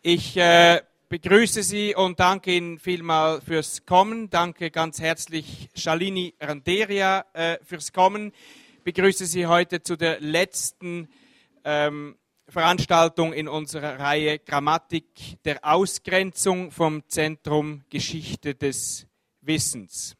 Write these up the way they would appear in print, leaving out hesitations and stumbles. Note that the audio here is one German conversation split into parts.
Ich begrüße Sie und danke Ihnen vielmal fürs Kommen. Danke ganz herzlich Shalini Randeria fürs Kommen. Ich begrüße Sie heute zu der letzten Veranstaltung in unserer Reihe Grammatik der Ausgrenzung vom Zentrum Geschichte des Wissens.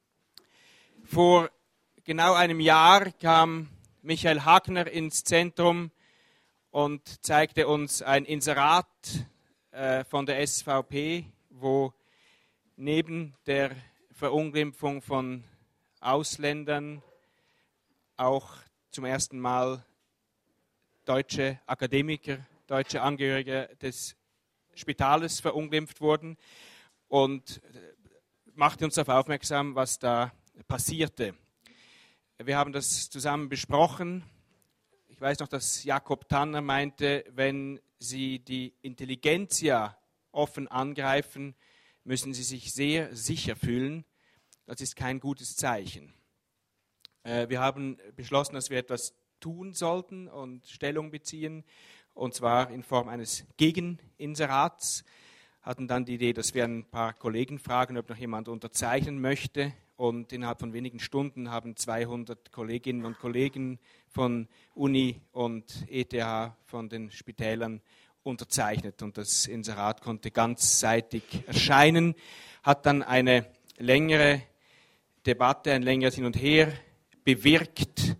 Vor genau einem Jahr kam Michael Hagner ins Zentrum und zeigte uns ein Inserat von der SVP, wo neben der Verunglimpfung von Ausländern auch zum ersten Mal deutsche Akademiker, deutsche Angehörige des Spitales verunglimpft wurden und machte uns darauf aufmerksam, was da passierte. Wir haben das zusammen besprochen. Ich weiß noch, dass Jakob Tanner meinte, wenn Sie die Intelligenzia offen angreifen, müssen Sie sich sehr sicher fühlen. Das ist kein gutes Zeichen. Wir haben beschlossen, dass wir etwas tun sollten und Stellung beziehen, und zwar in Form eines Gegeninserats. Hatten dann die Idee, dass wir ein paar Kollegen fragen, ob noch jemand unterzeichnen möchte. Und innerhalb von wenigen Stunden haben 200 Kolleginnen und Kollegen von Uni und ETH von den Spitälern unterzeichnet. Und das Inserat konnte ganzseitig erscheinen, hat dann eine längere Debatte, ein längeres Hin und Her bewirkt,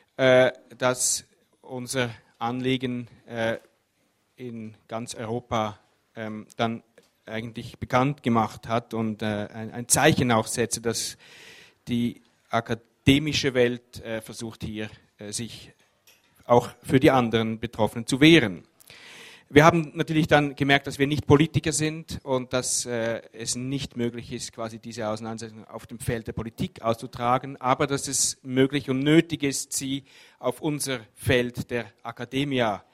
dass unser Anliegen in ganz Europa dann eigentlich bekannt gemacht hat und ein Zeichen auch setze, dass die akademische Welt versucht hier sich auch für die anderen Betroffenen zu wehren. Wir haben natürlich dann gemerkt, dass wir nicht Politiker sind und dass es nicht möglich ist, quasi diese Auseinandersetzung auf dem Feld der Politik auszutragen, aber dass es möglich und nötig ist, sie auf unser Feld der Academia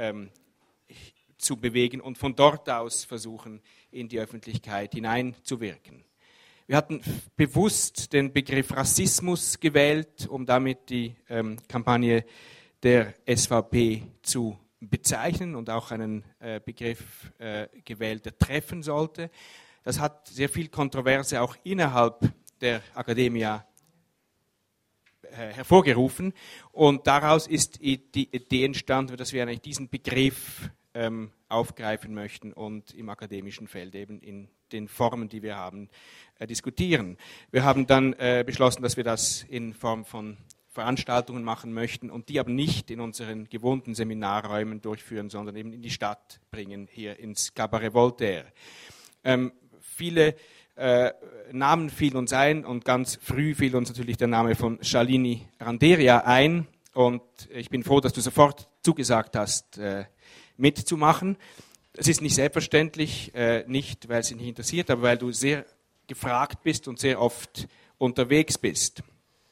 zu bewegen und von dort aus versuchen, in die Öffentlichkeit hineinzuwirken. Wir hatten bewusst den Begriff Rassismus gewählt, um damit die Kampagne der SVP zu bezeichnen und auch einen Begriff gewählt, der treffen sollte. Das hat sehr viel Kontroverse auch innerhalb der Academia hervorgerufen und daraus ist die Idee entstanden, dass wir eigentlich diesen Begriff aufgreifen möchten und im akademischen Feld eben in den Formen, die wir haben, diskutieren. Wir haben dann beschlossen, dass wir das in Form von Veranstaltungen machen möchten und die aber nicht in unseren gewohnten Seminarräumen durchführen, sondern eben in die Stadt bringen, hier ins Cabaret Voltaire. Viele Namen fielen uns ein und ganz früh fiel uns natürlich der Name von Shalini Randeria ein und ich bin froh, dass du sofort zugesagt hast, mitzumachen. Es ist nicht selbstverständlich, nicht weil es dich nicht interessiert, aber weil du sehr gefragt bist und sehr oft unterwegs bist.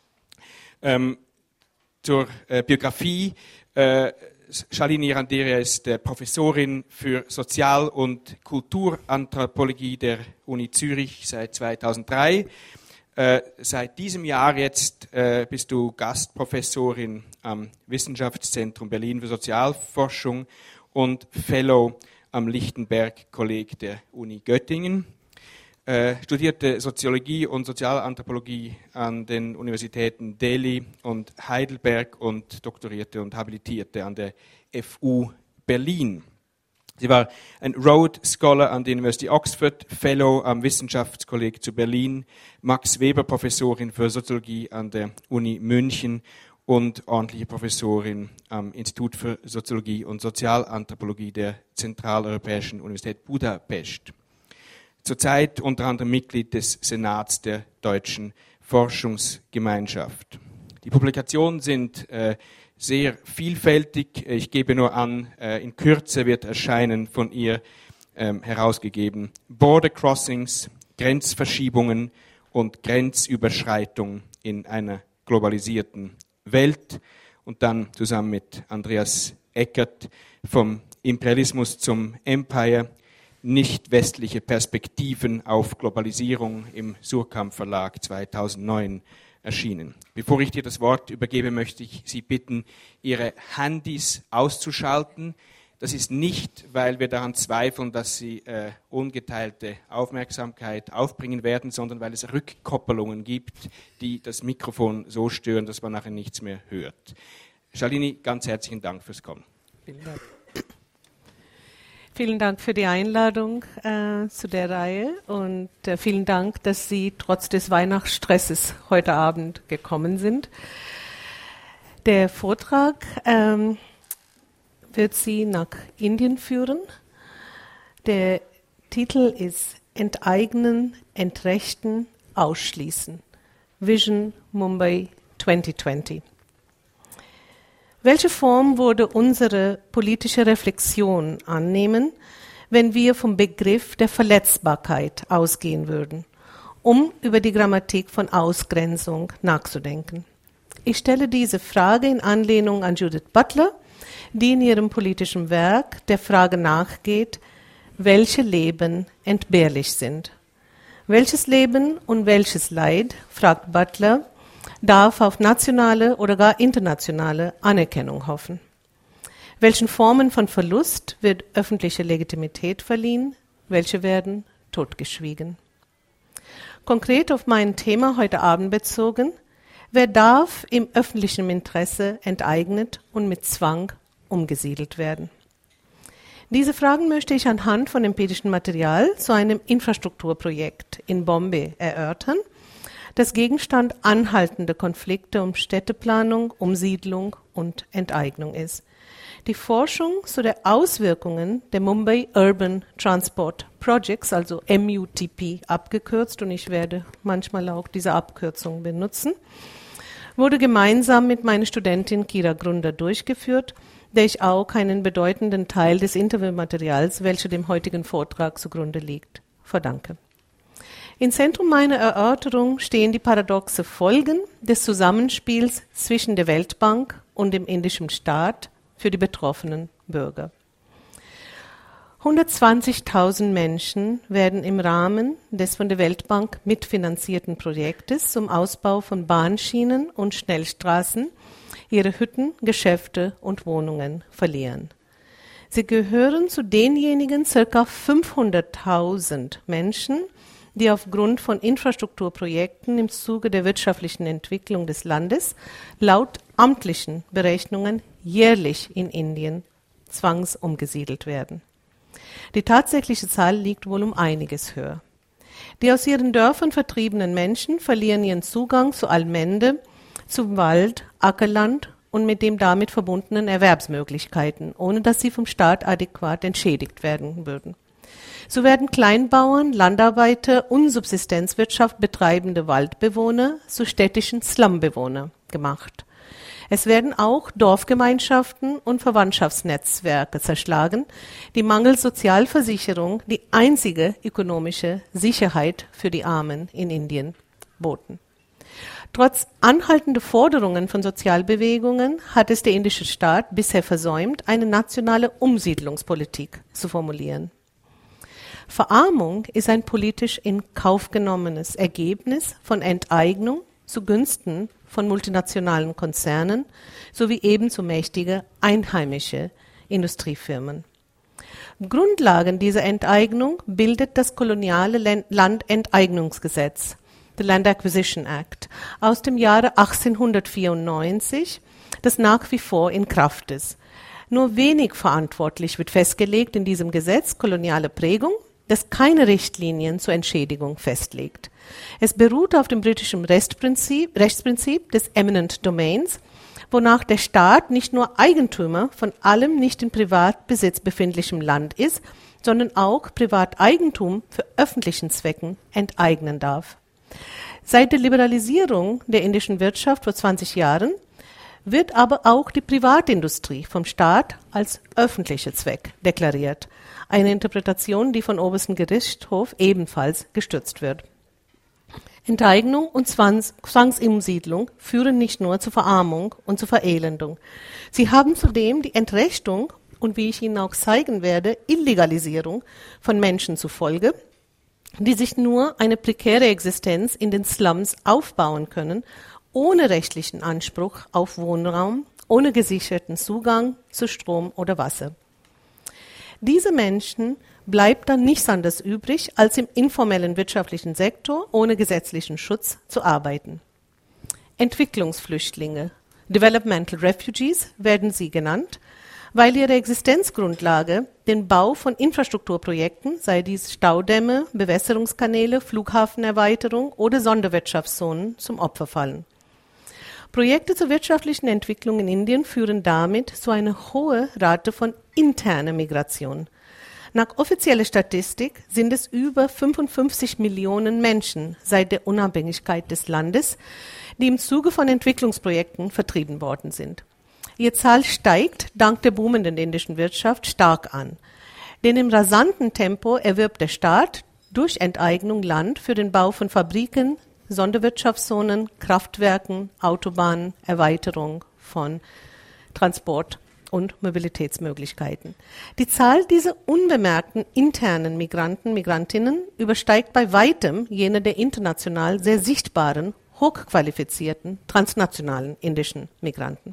Zur Biografie. Shalini Randeria ist Professorin für Sozial- und Kulturanthropologie der Uni Zürich seit 2003. Seit diesem Jahr jetzt bist du Gastprofessorin am Wissenschaftszentrum Berlin für Sozialforschung und Fellow am Lichtenberg-Kolleg der Uni Göttingen. Studierte Soziologie und Sozialanthropologie an den Universitäten Delhi und Heidelberg und doktorierte und habilitierte an der FU Berlin. Sie war ein Rhodes Scholar an der University Oxford, Fellow am Wissenschaftskolleg zu Berlin, Max Weber Professorin für Soziologie an der Uni München und ordentliche Professorin am Institut für Soziologie und Sozialanthropologie der Zentraleuropäischen Universität Budapest. Zurzeit unter anderem Mitglied des Senats der Deutschen Forschungsgemeinschaft. Die Publikationen sind sehr vielfältig. Ich gebe nur an, in Kürze wird erscheinen von ihr herausgegeben Border Crossings, Grenzverschiebungen und Grenzüberschreitung in einer globalisierten Welt und dann zusammen mit Andreas Eckert vom Imperialismus zum Empire, nicht westliche Perspektiven auf Globalisierung im Suhrkamp Verlag 2009 erschienen. Bevor ich dir das Wort übergebe, möchte ich Sie bitten, Ihre Handys auszuschalten, Das ist nicht, weil wir daran zweifeln, dass sie ungeteilte Aufmerksamkeit aufbringen werden, sondern weil es Rückkoppelungen gibt, die das Mikrofon so stören, dass man nachher nichts mehr hört. Shalini, ganz herzlichen Dank fürs Kommen. Vielen Dank. Vielen Dank für die Einladung zu der Reihe und vielen Dank, dass Sie trotz des Weihnachtsstresses heute Abend gekommen sind. Der Vortrag wird Sie nach Indien führen. Der Titel ist Enteignen, Entrechten, Ausschließen. Vision Mumbai 2020. Welche Form würde unsere politische Reflexion annehmen, wenn wir vom Begriff der Verletzbarkeit ausgehen würden, um über die Grammatik von Ausgrenzung nachzudenken? Ich stelle diese Frage in Anlehnung an Judith Butler, die in ihrem politischen Werk der Frage nachgeht, welche Leben entbehrlich sind. Welches Leben und welches Leid, fragt Butler, darf auf nationale oder gar internationale Anerkennung hoffen? Welchen Formen von Verlust wird öffentliche Legitimität verliehen? Welche werden totgeschwiegen? Konkret auf mein Thema heute Abend bezogen, wer darf im öffentlichen Interesse enteignet und mit Zwang umgesiedelt werden? Diese Fragen möchte ich anhand von empirischem Material zu einem Infrastrukturprojekt in Bombay erörtern, das Gegenstand anhaltender Konflikte um Städteplanung, Umsiedlung und Enteignung ist. Die Forschung zu den Auswirkungen der Mumbai Urban Transport Projects, also MUTP abgekürzt, und ich werde manchmal auch diese Abkürzung benutzen, wurde gemeinsam mit meiner Studentin Kira Grunder durchgeführt, der ich auch einen bedeutenden Teil des Interviewmaterials, welcher dem heutigen Vortrag zugrunde liegt, verdanke. Im Zentrum meiner Erörterung stehen die paradoxe Folgen des Zusammenspiels zwischen der Weltbank und dem indischen Staat für die betroffenen Bürger. 120.000 Menschen werden im Rahmen des von der Weltbank mitfinanzierten Projektes zum Ausbau von Bahnschienen und Schnellstraßen ihre Hütten, Geschäfte und Wohnungen verlieren. Sie gehören zu denjenigen ca. 500.000 Menschen, die aufgrund von Infrastrukturprojekten im Zuge der wirtschaftlichen Entwicklung des Landes laut amtlichen Berechnungen jährlich in Indien zwangsumgesiedelt werden. Die tatsächliche Zahl liegt wohl um einiges höher. Die aus ihren Dörfern vertriebenen Menschen verlieren ihren Zugang zu Allmende, zum Wald, Ackerland und mit dem damit verbundenen Erwerbsmöglichkeiten, ohne dass sie vom Staat adäquat entschädigt werden würden. So werden Kleinbauern, Landarbeiter und Subsistenzwirtschaft betreibende Waldbewohner zu städtischen Slumbewohner gemacht. Es werden auch Dorfgemeinschaften und Verwandtschaftsnetzwerke zerschlagen, die mangels Sozialversicherung die einzige ökonomische Sicherheit für die Armen in Indien boten. Trotz anhaltender Forderungen von Sozialbewegungen hat es der indische Staat bisher versäumt, eine nationale Umsiedlungspolitik zu formulieren. Verarmung ist ein politisch in Kauf genommenes Ergebnis von Enteignung zugunsten von multinationalen Konzernen sowie ebenso mächtige einheimische Industriefirmen. Grundlagen dieser Enteignung bildet das koloniale Landenteignungsgesetz, the Land Acquisition Act, aus dem Jahre 1894, das nach wie vor in Kraft ist. Nur wenig verantwortlich wird festgelegt in diesem Gesetz koloniale Prägung, das keine Richtlinien zur Entschädigung festlegt. Es beruht auf dem britischen Rechtsprinzip des Eminent Domains, wonach der Staat nicht nur Eigentümer von allem nicht in Privatbesitz befindlichem Land ist, sondern auch Privateigentum für öffentlichen Zwecken enteignen darf. Seit der Liberalisierung der indischen Wirtschaft vor 20 Jahren wird aber auch die Privatindustrie vom Staat als öffentlicher Zweck deklariert. Eine Interpretation, die von obersten Gerichtshof ebenfalls gestützt wird. Enteignung und Zwangsumsiedlung führen nicht nur zur Verarmung und zur Verelendung. Sie haben zudem die Entrechtung und, wie ich Ihnen auch zeigen werde, Illegalisierung von Menschen zur Folge, die sich nur eine prekäre Existenz in den Slums aufbauen können, ohne rechtlichen Anspruch auf Wohnraum, ohne gesicherten Zugang zu Strom oder Wasser. Diese Menschen bleibt dann nichts anderes übrig, als im informellen wirtschaftlichen Sektor ohne gesetzlichen Schutz zu arbeiten. Entwicklungsflüchtlinge, Developmental Refugees werden sie genannt, weil ihre Existenzgrundlage den Bau von Infrastrukturprojekten, sei dies Staudämme, Bewässerungskanäle, Flughafenerweiterung oder Sonderwirtschaftszonen, zum Opfer fallen. Projekte zur wirtschaftlichen Entwicklung in Indien führen damit zu einer hohen Rate von interner Migration. Nach offizieller Statistik sind es über 55 Millionen Menschen seit der Unabhängigkeit des Landes, die im Zuge von Entwicklungsprojekten vertrieben worden sind. Ihre Zahl steigt dank der boomenden indischen Wirtschaft stark an. Denn im rasanten Tempo erwirbt der Staat durch Enteignung Land für den Bau von Fabriken, Sonderwirtschaftszonen, Kraftwerken, Autobahnen, Erweiterung von Transport- und Mobilitätsmöglichkeiten. Die Zahl dieser unbemerkten internen Migranten, Migrantinnen übersteigt bei weitem jene der international sehr sichtbaren, hochqualifizierten, transnationalen indischen Migranten.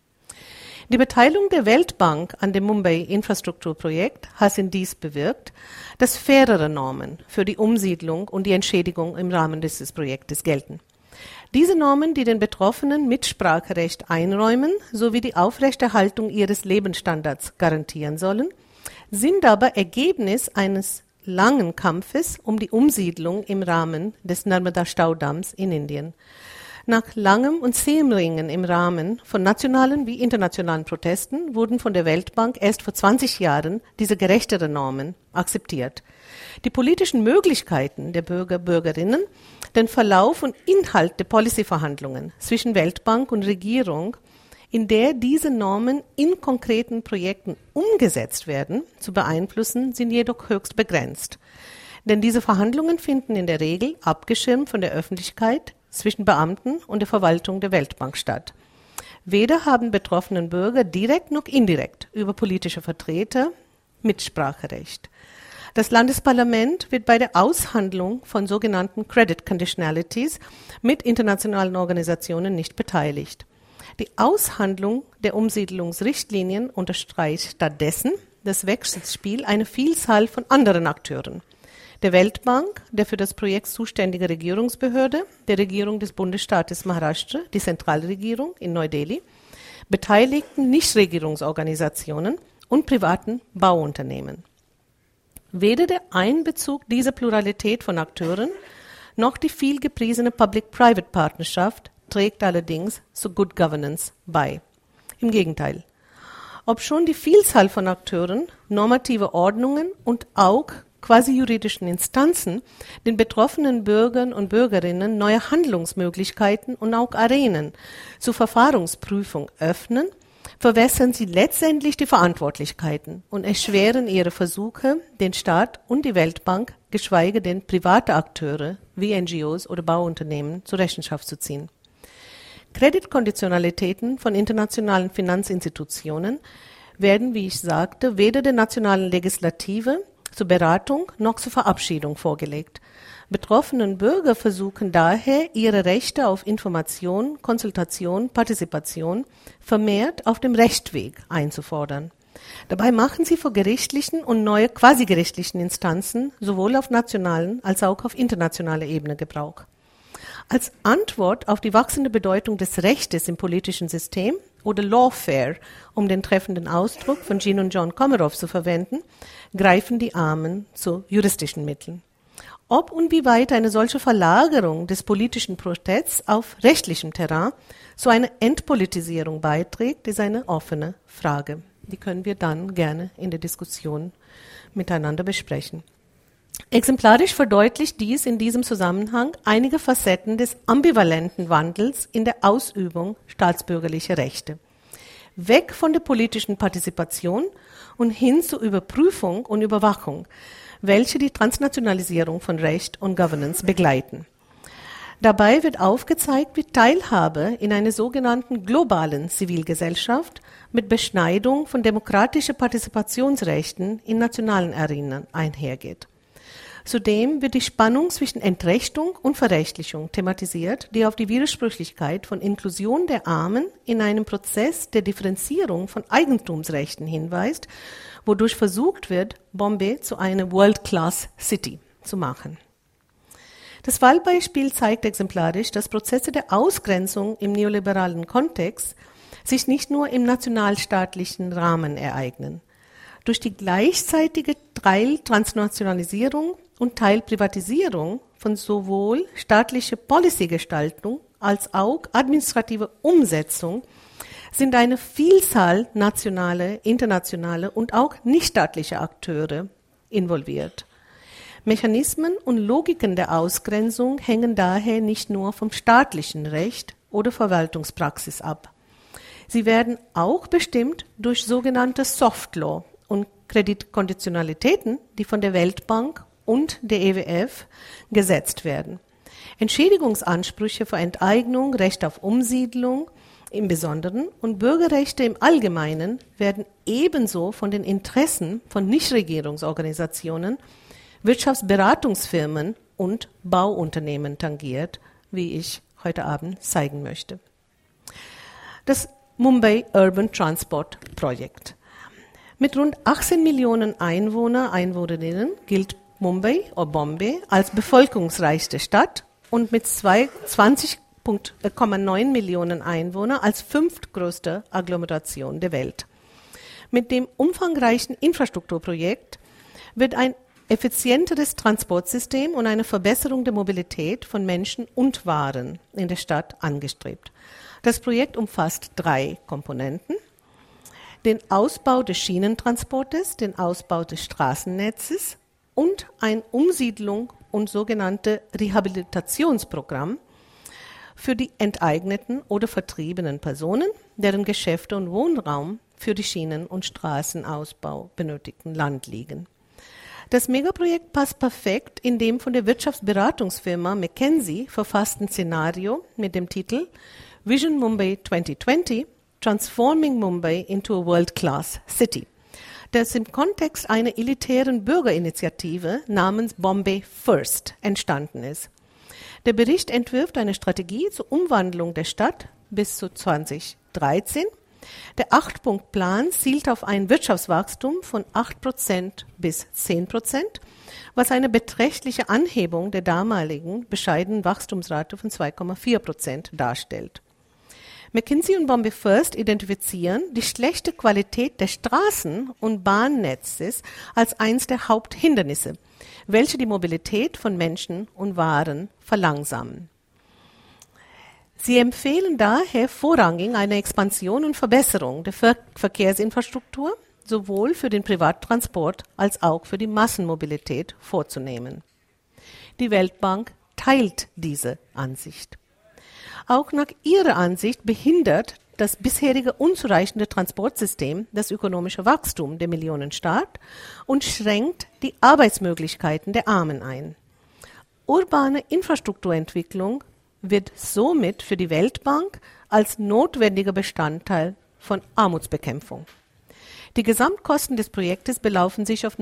Die Beteiligung der Weltbank an dem Mumbai-Infrastrukturprojekt hat dies bewirkt, dass fairere Normen für die Umsiedlung und die Entschädigung im Rahmen dieses Projektes gelten. Diese Normen, die den Betroffenen Mitspracherecht einräumen sowie die Aufrechterhaltung ihres Lebensstandards garantieren sollen, sind aber Ergebnis eines langen Kampfes um die Umsiedlung im Rahmen des Narmada-Staudamms in Indien. Nach langem und zähem Ringen im Rahmen von nationalen wie internationalen Protesten wurden von der Weltbank erst vor 20 Jahren diese gerechteren Normen akzeptiert. Die politischen Möglichkeiten der Bürgerinnen, den Verlauf und Inhalt der Policyverhandlungen zwischen Weltbank und Regierung, in der diese Normen in konkreten Projekten umgesetzt werden, zu beeinflussen, sind jedoch höchst begrenzt. Denn diese Verhandlungen finden in der Regel abgeschirmt von der Öffentlichkeit zwischen Beamten und der Verwaltung der Weltbank statt. Weder haben betroffenen Bürger direkt noch indirekt über politische Vertreter Mitspracherecht. Das Landesparlament wird bei der Aushandlung von sogenannten Credit Conditionalities mit internationalen Organisationen nicht beteiligt. Die Aushandlung der Umsiedlungsrichtlinien unterstreicht stattdessen das Wechselspiel einer Vielzahl von anderen Akteuren. Der Weltbank, der für das Projekt zuständige Regierungsbehörde, der Regierung des Bundesstaates Maharashtra, die Zentralregierung in Neu-Delhi, beteiligten Nichtregierungsorganisationen und privaten Bauunternehmen. Weder der Einbezug dieser Pluralität von Akteuren noch die vielgepriesene Public-Private-Partnerschaft trägt allerdings zu Good Governance bei. Im Gegenteil. Obschon die Vielzahl von Akteuren, normative Ordnungen und auch quasi-juridischen Instanzen den betroffenen Bürgern und Bürgerinnen neue Handlungsmöglichkeiten und auch Arenen zur Verfahrensprüfung öffnen, verwässern sie letztendlich die Verantwortlichkeiten und erschweren ihre Versuche, den Staat und die Weltbank, geschweige denn private Akteure wie NGOs oder Bauunternehmen zur Rechenschaft zu ziehen. Kreditkonditionalitäten von internationalen Finanzinstitutionen werden, wie ich sagte, weder der nationalen Legislative zur Beratung noch zur Verabschiedung vorgelegt. Betroffenen Bürger versuchen daher, ihre Rechte auf Information, Konsultation, Partizipation vermehrt auf dem Rechtsweg einzufordern. Dabei machen sie vor gerichtlichen und neue quasi-gerichtlichen Instanzen sowohl auf nationalen als auch auf internationaler Ebene Gebrauch. Als Antwort auf die wachsende Bedeutung des Rechtes im politischen System oder Lawfare, um den treffenden Ausdruck von Jean und John Komarow zu verwenden, greifen die Armen zu juristischen Mitteln. Ob und wie weit eine solche Verlagerung des politischen Protests auf rechtlichem Terrain zu einer Entpolitisierung beiträgt, ist eine offene Frage. Die können wir dann gerne in der Diskussion miteinander besprechen. Exemplarisch verdeutlicht dies in diesem Zusammenhang einige Facetten des ambivalenten Wandels in der Ausübung staatsbürgerlicher Rechte. Weg von der politischen Partizipation und hin zur Überprüfung und Überwachung, welche die Transnationalisierung von Recht und Governance begleiten. Dabei wird aufgezeigt, wie Teilhabe in einer sogenannten globalen Zivilgesellschaft mit Beschneidung von demokratischen Partizipationsrechten in nationalen Arenen einhergeht. Zudem wird die Spannung zwischen Entrechtung und Verrechtlichung thematisiert, die auf die Widersprüchlichkeit von Inklusion der Armen in einem Prozess der Differenzierung von Eigentumsrechten hinweist, wodurch versucht wird, Bombay zu einer World-Class-City zu machen. Das Fallbeispiel zeigt exemplarisch, dass Prozesse der Ausgrenzung im neoliberalen Kontext sich nicht nur im nationalstaatlichen Rahmen ereignen. Durch die gleichzeitige Teiltransnationalisierung und Teilprivatisierung von sowohl staatlicher Policygestaltung als auch administrative Umsetzung sind eine Vielzahl nationale, internationale und auch nichtstaatliche Akteure involviert. Mechanismen und Logiken der Ausgrenzung hängen daher nicht nur vom staatlichen Recht oder Verwaltungspraxis ab. Sie werden auch bestimmt durch sogenannte Soft Law und Kreditkonditionalitäten, die von der Weltbank und der EWF gesetzt werden. Entschädigungsansprüche für Enteignung, Recht auf Umsiedlung im Besonderen und Bürgerrechte im Allgemeinen werden ebenso von den Interessen von Nichtregierungsorganisationen, Wirtschaftsberatungsfirmen und Bauunternehmen tangiert, wie ich heute Abend zeigen möchte. Das Mumbai Urban Transport Projekt. Mit rund 18 Millionen Einwohnerinnen gilt Mumbai oder Bombay als bevölkerungsreichste Stadt und mit 20,9 Millionen Einwohnern als fünftgrößte Agglomeration der Welt. Mit dem umfangreichen Infrastrukturprojekt wird ein effizienteres Transportsystem und eine Verbesserung der Mobilität von Menschen und Waren in der Stadt angestrebt. Das Projekt umfasst 3 Komponenten: den Ausbau des Schienentransportes, den Ausbau des Straßennetzes und ein Umsiedlung und sogenannte Rehabilitationsprogramm für die enteigneten oder vertriebenen Personen, deren Geschäfte und Wohnraum für die Schienen- und Straßenausbau benötigten Land liegen. Das Megaprojekt passt perfekt in dem von der Wirtschaftsberatungsfirma McKinsey verfassten Szenario mit dem Titel Vision Mumbai 2020 – Transforming Mumbai into a World-Class City, das im Kontext einer elitären Bürgerinitiative namens Bombay First entstanden ist. Der Bericht entwirft eine Strategie zur Umwandlung der Stadt bis zu 2013. Der 8-Punkt-Plan zielt auf ein Wirtschaftswachstum von 8% bis 10%, was eine beträchtliche Anhebung der damaligen bescheidenen Wachstumsrate von 2,4% darstellt. McKinsey und Bombay First identifizieren die schlechte Qualität des Straßen- und Bahnnetzes als eines der Haupthindernisse, welche die Mobilität von Menschen und Waren verlangsamen. Sie empfehlen daher vorrangig eine Expansion und Verbesserung der Verkehrsinfrastruktur sowohl für den Privattransport als auch für die Massenmobilität vorzunehmen. Die Weltbank teilt diese Ansicht. Auch nach ihrer Ansicht behindert das bisherige unzureichende Transportsystem das ökonomische Wachstum der Millionenstadt und schränkt die Arbeitsmöglichkeiten der Armen ein. Urbane Infrastrukturentwicklung wird somit für die Weltbank als notwendiger Bestandteil von Armutsbekämpfung. Die Gesamtkosten des Projektes belaufen sich auf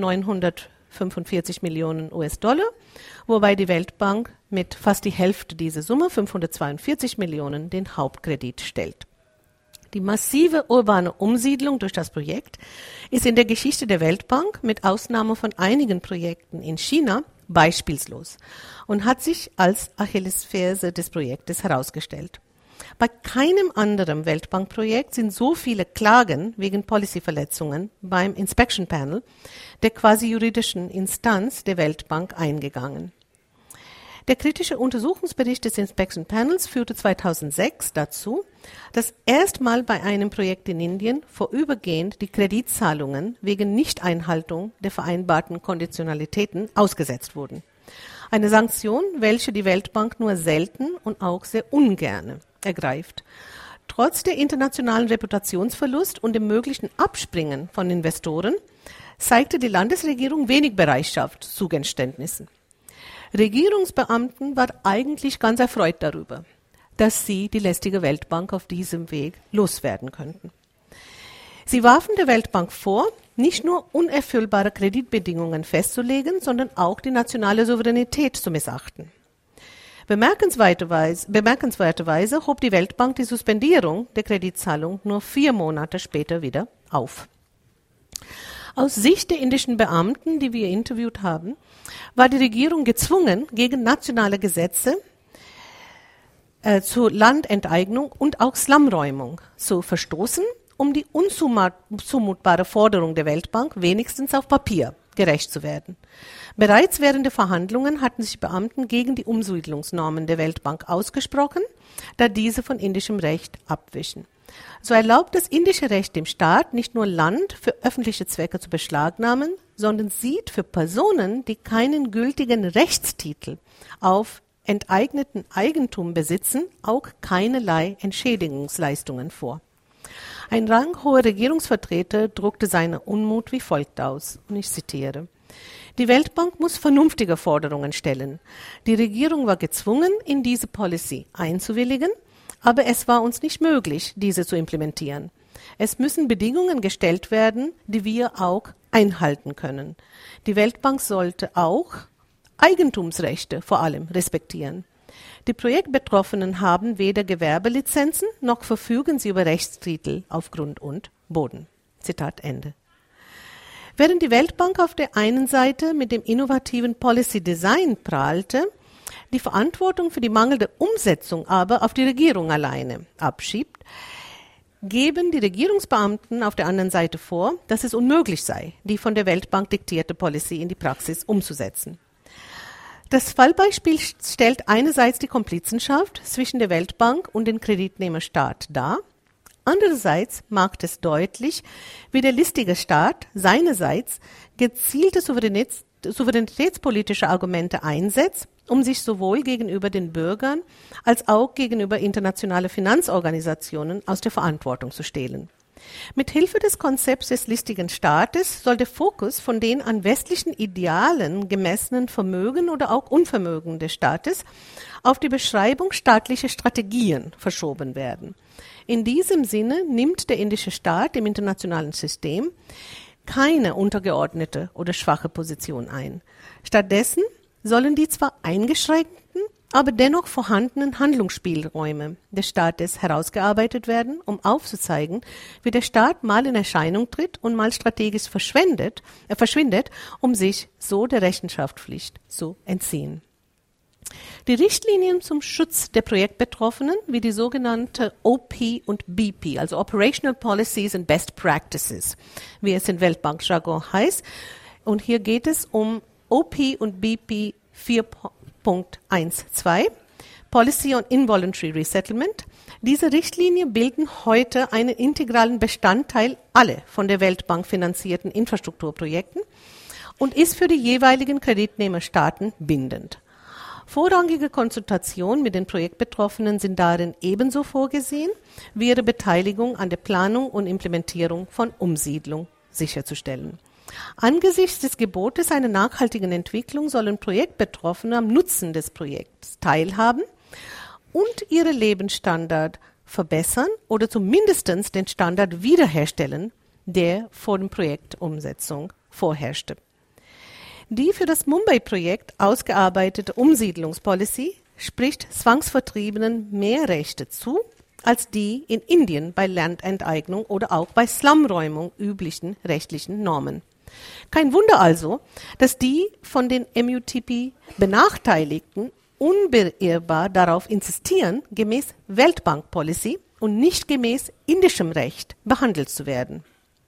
945 Millionen US-Dollar, wobei die Weltbank mit fast die Hälfte dieser Summe, 542 Millionen, den Hauptkredit stellt. Die massive urbane Umsiedlung durch das Projekt ist in der Geschichte der Weltbank mit Ausnahme von einigen Projekten in China beispielslos und hat sich als Achillesferse des Projektes herausgestellt. Bei keinem anderen Weltbankprojekt sind so viele Klagen wegen Policyverletzungen beim Inspection Panel, der quasi juridischen Instanz der Weltbank, eingegangen. Der kritische Untersuchungsbericht des Inspection Panels führte 2006 dazu, dass erstmal bei einem Projekt in Indien vorübergehend die Kreditzahlungen wegen Nichteinhaltung der vereinbarten Konditionalitäten ausgesetzt wurden. Eine Sanktion, welche die Weltbank nur selten und auch sehr ungern ergreift. Trotz der internationalen Reputationsverlust und dem möglichen Abspringen von Investoren zeigte die Landesregierung wenig Bereitschaft zu Zugeständnissen. Regierungsbeamten waren eigentlich ganz erfreut darüber, dass sie die lästige Weltbank auf diesem Weg loswerden könnten. Sie warfen der Weltbank vor, nicht nur unerfüllbare Kreditbedingungen festzulegen, sondern auch die nationale Souveränität zu missachten. Bemerkenswerterweise hob die Weltbank die Suspendierung der Kreditzahlung nur 4 Monate später wieder auf. Aus Sicht der indischen Beamten, die wir interviewt haben, war die Regierung gezwungen, gegen nationale Gesetze zur Landenteignung und auch Slumräumung zu verstoßen, um die unzumutbare Forderung der Weltbank wenigstens auf Papier gerecht zu werden. Bereits während der Verhandlungen hatten sich Beamten gegen die Umsiedlungsnormen der Weltbank ausgesprochen, da diese von indischem Recht abwichen. So erlaubt das indische Recht dem Staat, nicht nur Land für öffentliche Zwecke zu beschlagnahmen, sondern sieht für Personen, die keinen gültigen Rechtstitel auf enteigneten Eigentum besitzen, auch keinerlei Entschädigungsleistungen vor. Ein ranghoher Regierungsvertreter druckte seinen Unmut wie folgt aus, und ich zitiere: Die Weltbank muss vernünftige Forderungen stellen. Die Regierung war gezwungen, in diese Policy einzuwilligen, aber es war uns nicht möglich, diese zu implementieren. Es müssen Bedingungen gestellt werden, die wir auch einhalten können. Die Weltbank sollte auch Eigentumsrechte vor allem respektieren. Die Projektbetroffenen haben weder Gewerbelizenzen, noch verfügen sie über Rechtstitel auf Grund und Boden. Zitat Ende. Während die Weltbank auf der einen Seite mit dem innovativen Policy Design prahlte, die Verantwortung für die mangelnde Umsetzung aber auf die Regierung alleine abschiebt, geben die Regierungsbeamten auf der anderen Seite vor, dass es unmöglich sei, die von der Weltbank diktierte Policy in die Praxis umzusetzen. Das Fallbeispiel stellt einerseits die Komplizenschaft zwischen der Weltbank und dem Kreditnehmerstaat dar. Andererseits macht es deutlich, wie der listige Staat seinerseits gezielte souveränitätspolitische Argumente einsetzt, um sich sowohl gegenüber den Bürgern als auch gegenüber internationalen Finanzorganisationen aus der Verantwortung zu stehlen. Mit Hilfe des Konzepts des listigen Staates soll der Fokus von den an westlichen Idealen gemessenen Vermögen oder auch Unvermögen des Staates auf die Beschreibung staatlicher Strategien verschoben werden. In diesem Sinne nimmt der indische Staat im internationalen System keine untergeordnete oder schwache Position ein. Stattdessen sollen die zwar eingeschränkten, aber dennoch vorhandenen Handlungsspielräume des Staates herausgearbeitet werden, um aufzuzeigen, wie der Staat mal in Erscheinung tritt und mal strategisch verschwindet, um sich so der Rechenschaftspflicht zu entziehen. Die Richtlinien zum Schutz der Projektbetroffenen, wie die sogenannte OP und BP, also Operational Policies and Best Practices, wie es in Weltbankjargon heißt, und hier geht es um OP und BP 4.12, Policy on Involuntary Resettlement. Diese Richtlinien bilden heute einen integralen Bestandteil aller von der Weltbank finanzierten Infrastrukturprojekten und ist für die jeweiligen Kreditnehmerstaaten bindend. Vorrangige Konsultationen mit den Projektbetroffenen sind darin ebenso vorgesehen, wie ihre Beteiligung an der Planung und Implementierung von Umsiedlung sicherzustellen. Angesichts des Gebotes einer nachhaltigen Entwicklung sollen Projektbetroffene am Nutzen des Projekts teilhaben und ihren Lebensstandard verbessern oder zumindest den Standard wiederherstellen, der vor der Projektumsetzung vorherrschte. Die für das Mumbai-Projekt ausgearbeitete Umsiedlungspolicy spricht Zwangsvertriebenen mehr Rechte zu, als die in Indien bei Landenteignung oder auch bei Slumräumung üblichen rechtlichen Normen. Kein Wunder also, dass die von den MUTP Benachteiligten unbeirrbar darauf insistieren, gemäß Weltbank-Policy und nicht gemäß indischem Recht behandelt zu werden.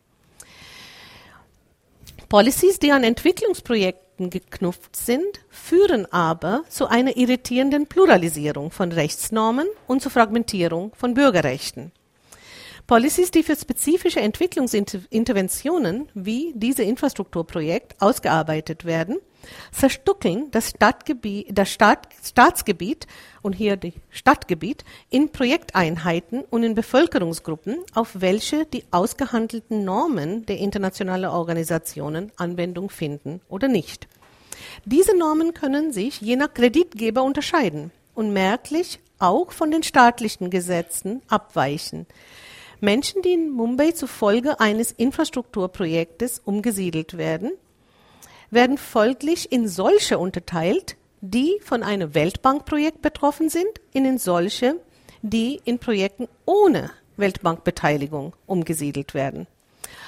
Policies, die an Entwicklungsprojekten geknüpft sind, führen aber zu einer irritierenden Pluralisierung von Rechtsnormen und zur Fragmentierung von Bürgerrechten. Policies, die für spezifische Entwicklungsinterventionen wie diese Infrastrukturprojekt ausgearbeitet werden, zerstückeln das Staatsgebiet und hier das Stadtgebiet in Projekteinheiten und in Bevölkerungsgruppen, auf welche die ausgehandelten Normen der internationalen Organisationen Anwendung finden oder nicht. Diese Normen können sich je nach Kreditgeber unterscheiden und merklich auch von den staatlichen Gesetzen abweichen. Menschen, die in Mumbai zufolge eines Infrastrukturprojektes umgesiedelt werden, werden folglich in solche unterteilt, die von einem Weltbankprojekt betroffen sind, in solche, die in Projekten ohne Weltbankbeteiligung umgesiedelt werden.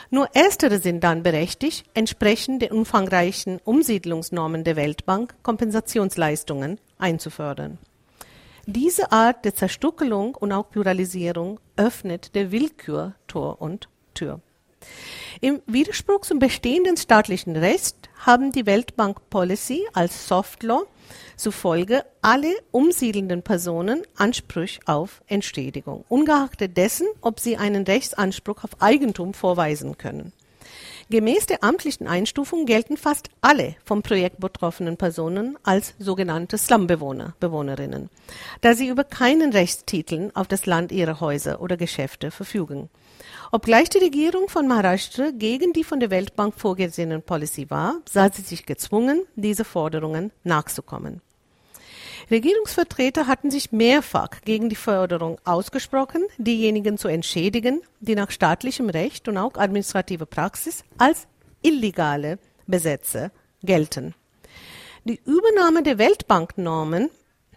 Nur erstere sind dann berechtigt, entsprechend den umfangreichen Umsiedlungsnormen der Weltbank Kompensationsleistungen einzufordern. Diese Art der Zerstückelung und auch Pluralisierung öffnet der Willkür Tor und Tür. Im Widerspruch zum bestehenden staatlichen Recht haben die Weltbank Policy als Soft Law zufolge alle umsiedelnden Personen Anspruch auf Entschädigung, ungeachtet dessen, ob sie einen Rechtsanspruch auf Eigentum vorweisen können. Gemäß der amtlichen Einstufung gelten fast alle vom Projekt betroffenen Personen als sogenannte Slumbewohner, Bewohnerinnen, da sie über keinen Rechtstitel auf das Land ihrer Häuser oder Geschäfte verfügen. Obgleich die Regierung von Maharashtra gegen die von der Weltbank vorgesehenen Policy war, sah sie sich gezwungen, diese Forderungen nachzukommen. Regierungsvertreter hatten sich mehrfach gegen die Forderung ausgesprochen, diejenigen zu entschädigen, die nach staatlichem Recht und auch administrativer Praxis als illegale Besetzer gelten. Die Übernahme der Weltbanknormen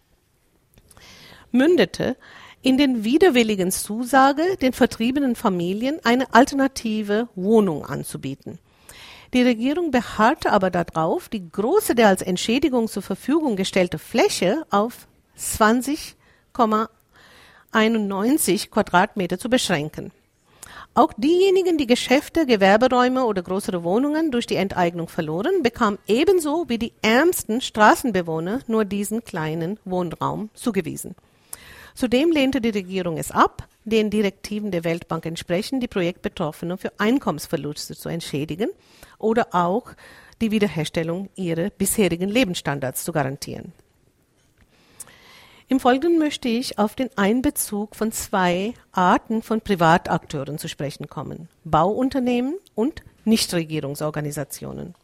mündete in den widerwilligen Zusage, den vertriebenen Familien eine alternative Wohnung anzubieten. Die Regierung beharrte aber darauf, die Größe der als Entschädigung zur Verfügung gestellte Fläche auf 20,91 Quadratmeter zu beschränken. Auch diejenigen, die Geschäfte, Gewerberäume oder größere Wohnungen durch die Enteignung verloren, bekamen ebenso wie die ärmsten Straßenbewohner nur diesen kleinen Wohnraum zugewiesen. Zudem lehnte die Regierung es ab, den Direktiven der Weltbank entsprechend die Projektbetroffenen für Einkommensverluste zu entschädigen oder auch die Wiederherstellung ihrer bisherigen Lebensstandards zu garantieren. Im Folgenden möchte ich auf den Einbezug von zwei Arten von Privatakteuren zu sprechen kommen: Bauunternehmen und Nichtregierungsorganisationen.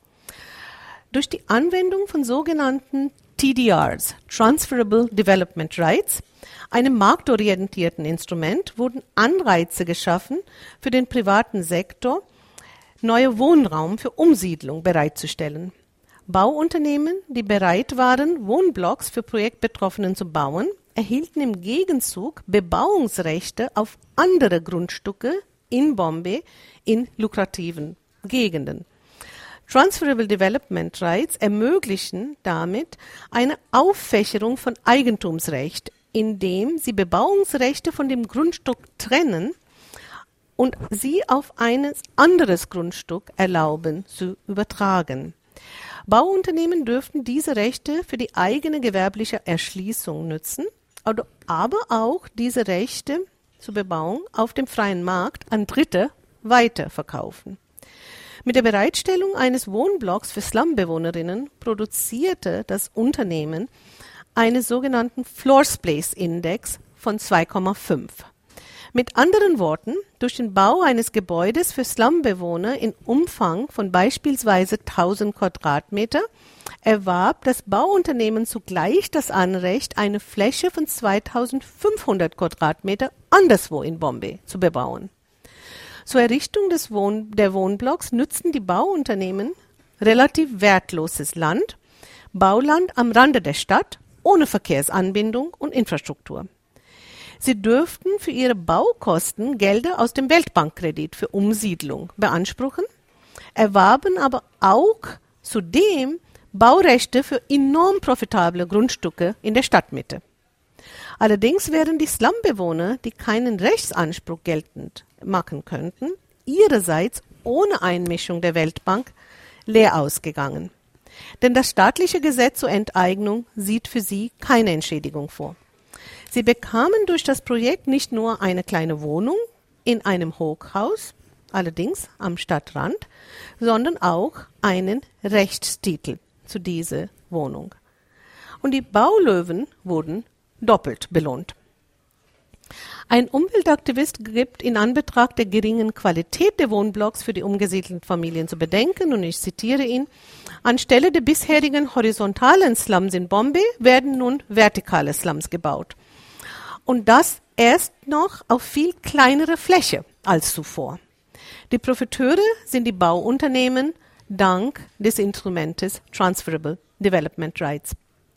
Durch die Anwendung von sogenannten TDRs, Transferable Development Rights, einem marktorientierten Instrument, wurden Anreize geschaffen, für den privaten Sektor neuer Wohnraum für Umsiedlung bereitzustellen. Bauunternehmen, die bereit waren, Wohnblocks für Projektbetroffenen zu bauen, erhielten im Gegenzug Bebauungsrechte auf andere Grundstücke in Bombay in lukrativen Gegenden. Transferable Development Rights ermöglichen damit eine Auffächerung von Eigentumsrecht, indem sie Bebauungsrechte von dem Grundstück trennen und sie auf ein anderes Grundstück erlauben zu übertragen. Bauunternehmen dürften diese Rechte für die eigene gewerbliche Erschließung nutzen, aber auch diese Rechte zur Bebauung auf dem freien Markt an Dritte weiterverkaufen. Mit der Bereitstellung eines Wohnblocks für Slumbewohnerinnen produzierte das Unternehmen einen sogenannten Floor Space Index von 2,5. Mit anderen Worten, durch den Bau eines Gebäudes für Slumbewohner in Umfang von beispielsweise 1000 Quadratmeter erwarb das Bauunternehmen zugleich das Anrecht, eine Fläche von 2500 Quadratmeter anderswo in Bombay zu bebauen. Zur Errichtung der Wohnblocks nützten die Bauunternehmen relativ wertloses Land, Bauland am Rande der Stadt, ohne Verkehrsanbindung und Infrastruktur. Sie dürften für ihre Baukosten Gelder aus dem Weltbankkredit für Umsiedlung beanspruchen, erwarben aber auch zudem Baurechte für enorm profitable Grundstücke in der Stadtmitte. Allerdings wären die Slumbewohner, die keinen Rechtsanspruch geltend machen könnten, ihrerseits ohne Einmischung der Weltbank leer ausgegangen. Denn das staatliche Gesetz zur Enteignung sieht für sie keine Entschädigung vor. Sie bekamen durch das Projekt nicht nur eine kleine Wohnung in einem Hochhaus, allerdings am Stadtrand, sondern auch einen Rechtstitel zu dieser Wohnung. Und die Baulöwen wurden doppelt belohnt. Ein Umweltaktivist gibt in Anbetracht der geringen Qualität der Wohnblocks für die umgesiedelten Familien zu bedenken, und ich zitiere ihn: Anstelle der bisherigen horizontalen Slums in Bombay werden nun vertikale Slums gebaut. Und das erst noch auf viel kleinere Fläche als zuvor. Die Profiteure sind die Bauunternehmen dank des Instrumentes Transferable Development Rights.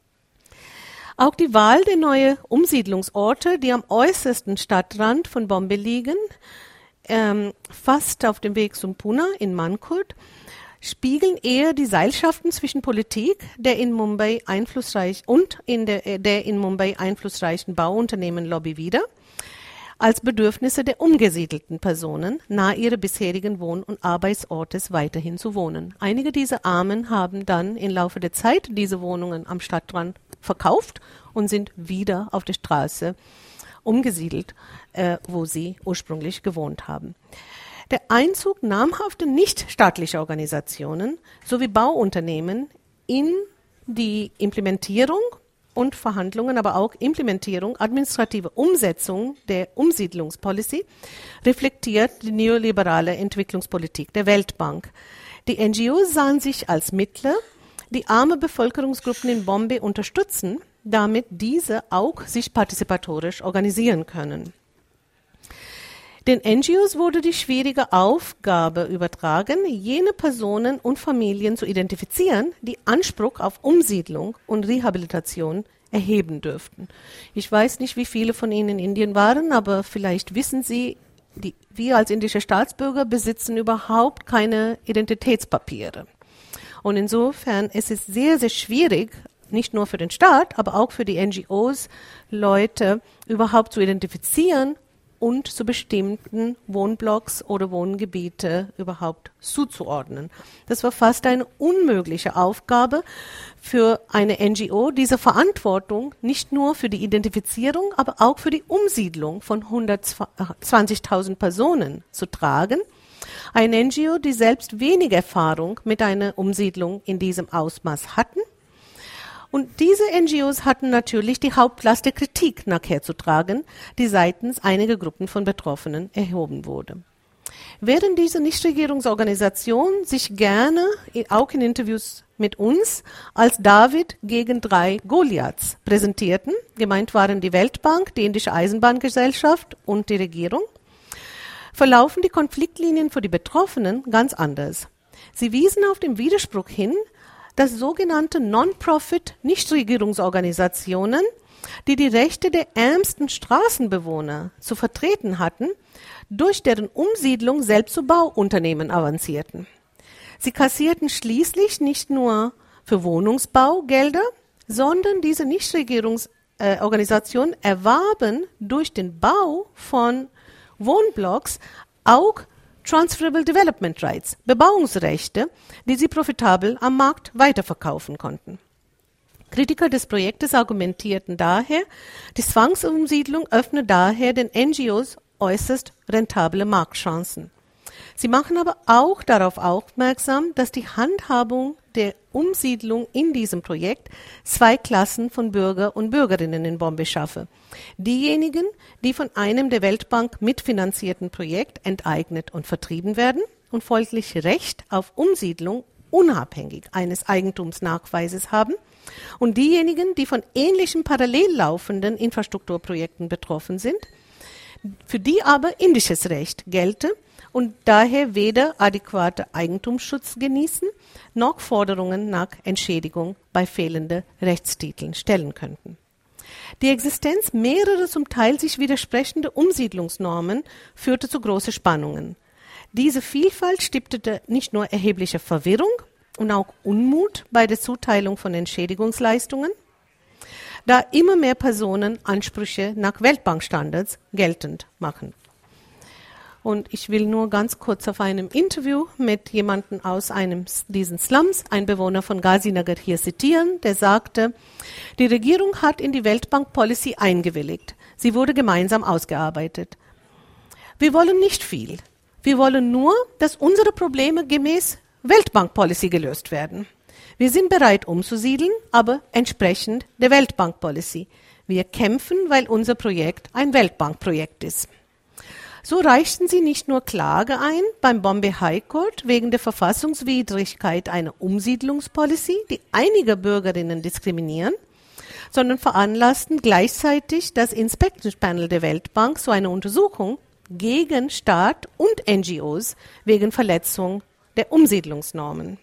Auch die Wahl der neuen Umsiedlungsorte, die am äußersten Stadtrand von Bombay liegen, fast auf dem Weg zum Pune in Mankut, spiegeln eher die Seilschaften zwischen Politik, der in Mumbai einflussreich und der in Mumbai einflussreichen Bauunternehmen Lobby wider, als Bedürfnisse der umgesiedelten Personen nahe ihrer bisherigen Wohn- und Arbeitsortes weiterhin zu wohnen. Einige dieser Armen haben dann im Laufe der Zeit diese Wohnungen am Stadtrand verkauft und sind wieder auf der Straße umgesiedelt, wo sie ursprünglich gewohnt haben. Der Einzug namhafter nichtstaatlicher Organisationen sowie Bauunternehmen in die Implementierung und Verhandlungen, aber auch Implementierung, administrative Umsetzung der Umsiedlungspolicy reflektiert die neoliberale Entwicklungspolitik der Weltbank. Die NGOs sahen sich als Mittler, die arme Bevölkerungsgruppen in Bombay unterstützen, damit diese auch sich partizipatorisch organisieren können. Den NGOs wurde die schwierige Aufgabe übertragen, jene Personen und Familien zu identifizieren, die Anspruch auf Umsiedlung und Rehabilitation erheben dürften. Ich weiß nicht, wie viele von Ihnen in Indien waren, aber vielleicht wissen Sie, wir als indische Staatsbürger besitzen überhaupt keine Identitätspapiere. Und insofern ist es sehr, sehr schwierig, nicht nur für den Staat, aber auch für die NGOs, Leute überhaupt zu identifizieren und zu bestimmten Wohnblocks oder Wohngebiete überhaupt zuzuordnen. Das war fast eine unmögliche Aufgabe für eine NGO, diese Verantwortung nicht nur für die Identifizierung, aber auch für die Umsiedlung von 120.000 Personen zu tragen. Eine NGO, die selbst wenig Erfahrung mit einer Umsiedlung in diesem Ausmaß hatten. Und diese NGOs hatten natürlich die Hauptlast der Kritik nachher zu tragen, die seitens einiger Gruppen von Betroffenen erhoben wurde. Während diese Nichtregierungsorganisationen sich gerne, auch in Interviews mit uns, als David gegen 3 Goliaths präsentierten, gemeint waren die Weltbank, die Indische Eisenbahngesellschaft und die Regierung, verlaufen die Konfliktlinien für die Betroffenen ganz anders. Sie wiesen auf den Widerspruch hin, dass sogenannte Non-Profit-Nichtregierungsorganisationen, die die Rechte der ärmsten Straßenbewohner zu vertreten hatten, durch deren Umsiedlung selbst zu Bauunternehmen avancierten. Sie kassierten schließlich nicht nur für Wohnungsbau Gelder, sondern diese Nichtregierungsorganisationen erwarben durch den Bau von Wohnblocks auch Transferable Development Rights, Bebauungsrechte, die sie profitabel am Markt weiterverkaufen konnten. Kritiker des Projektes argumentierten daher, die Zwangsumsiedlung öffne daher den NGOs äußerst rentable Marktchancen. Sie machen aber auch darauf aufmerksam, dass die Handhabung der Umsiedlung in diesem Projekt 2 Klassen von Bürger und Bürgerinnen in Bombay schaffe. Diejenigen, die von einem der Weltbank mitfinanzierten Projekt enteignet und vertrieben werden und folglich Recht auf Umsiedlung unabhängig eines Eigentumsnachweises haben, und diejenigen, die von ähnlichen parallel laufenden Infrastrukturprojekten betroffen sind, für die aber indisches Recht gelte und daher weder adäquate Eigentumsschutz genießen, noch Forderungen nach Entschädigung bei fehlenden Rechtstiteln stellen könnten. Die Existenz mehrerer zum Teil sich widersprechende Umsiedlungsnormen führte zu großen Spannungen. Diese Vielfalt stiftete nicht nur erhebliche Verwirrung und auch Unmut bei der Zuteilung von Entschädigungsleistungen, da immer mehr Personen Ansprüche nach Weltbankstandards geltend machen. Und ich will nur ganz kurz auf einem Interview mit jemandem aus einem diesen Slums, ein Bewohner von Gazinagar, hier zitieren, der sagte, die Regierung hat in die Weltbank-Policy eingewilligt. Sie wurde gemeinsam ausgearbeitet. Wir wollen nicht viel. Wir wollen nur, dass unsere Probleme gemäß Weltbank-Policy gelöst werden. Wir sind bereit umzusiedeln, aber entsprechend der Weltbank-Policy. Wir kämpfen, weil unser Projekt ein Weltbank-Projekt ist. So reichten sie nicht nur Klage ein beim Bombay High Court wegen der Verfassungswidrigkeit einer Umsiedlungspolicy, die einige Bürgerinnen diskriminieren, sondern veranlassten gleichzeitig das Inspection Panel der Weltbank zu einer Untersuchung gegen Staat und NGOs wegen Verletzung der Umsiedlungsnormen.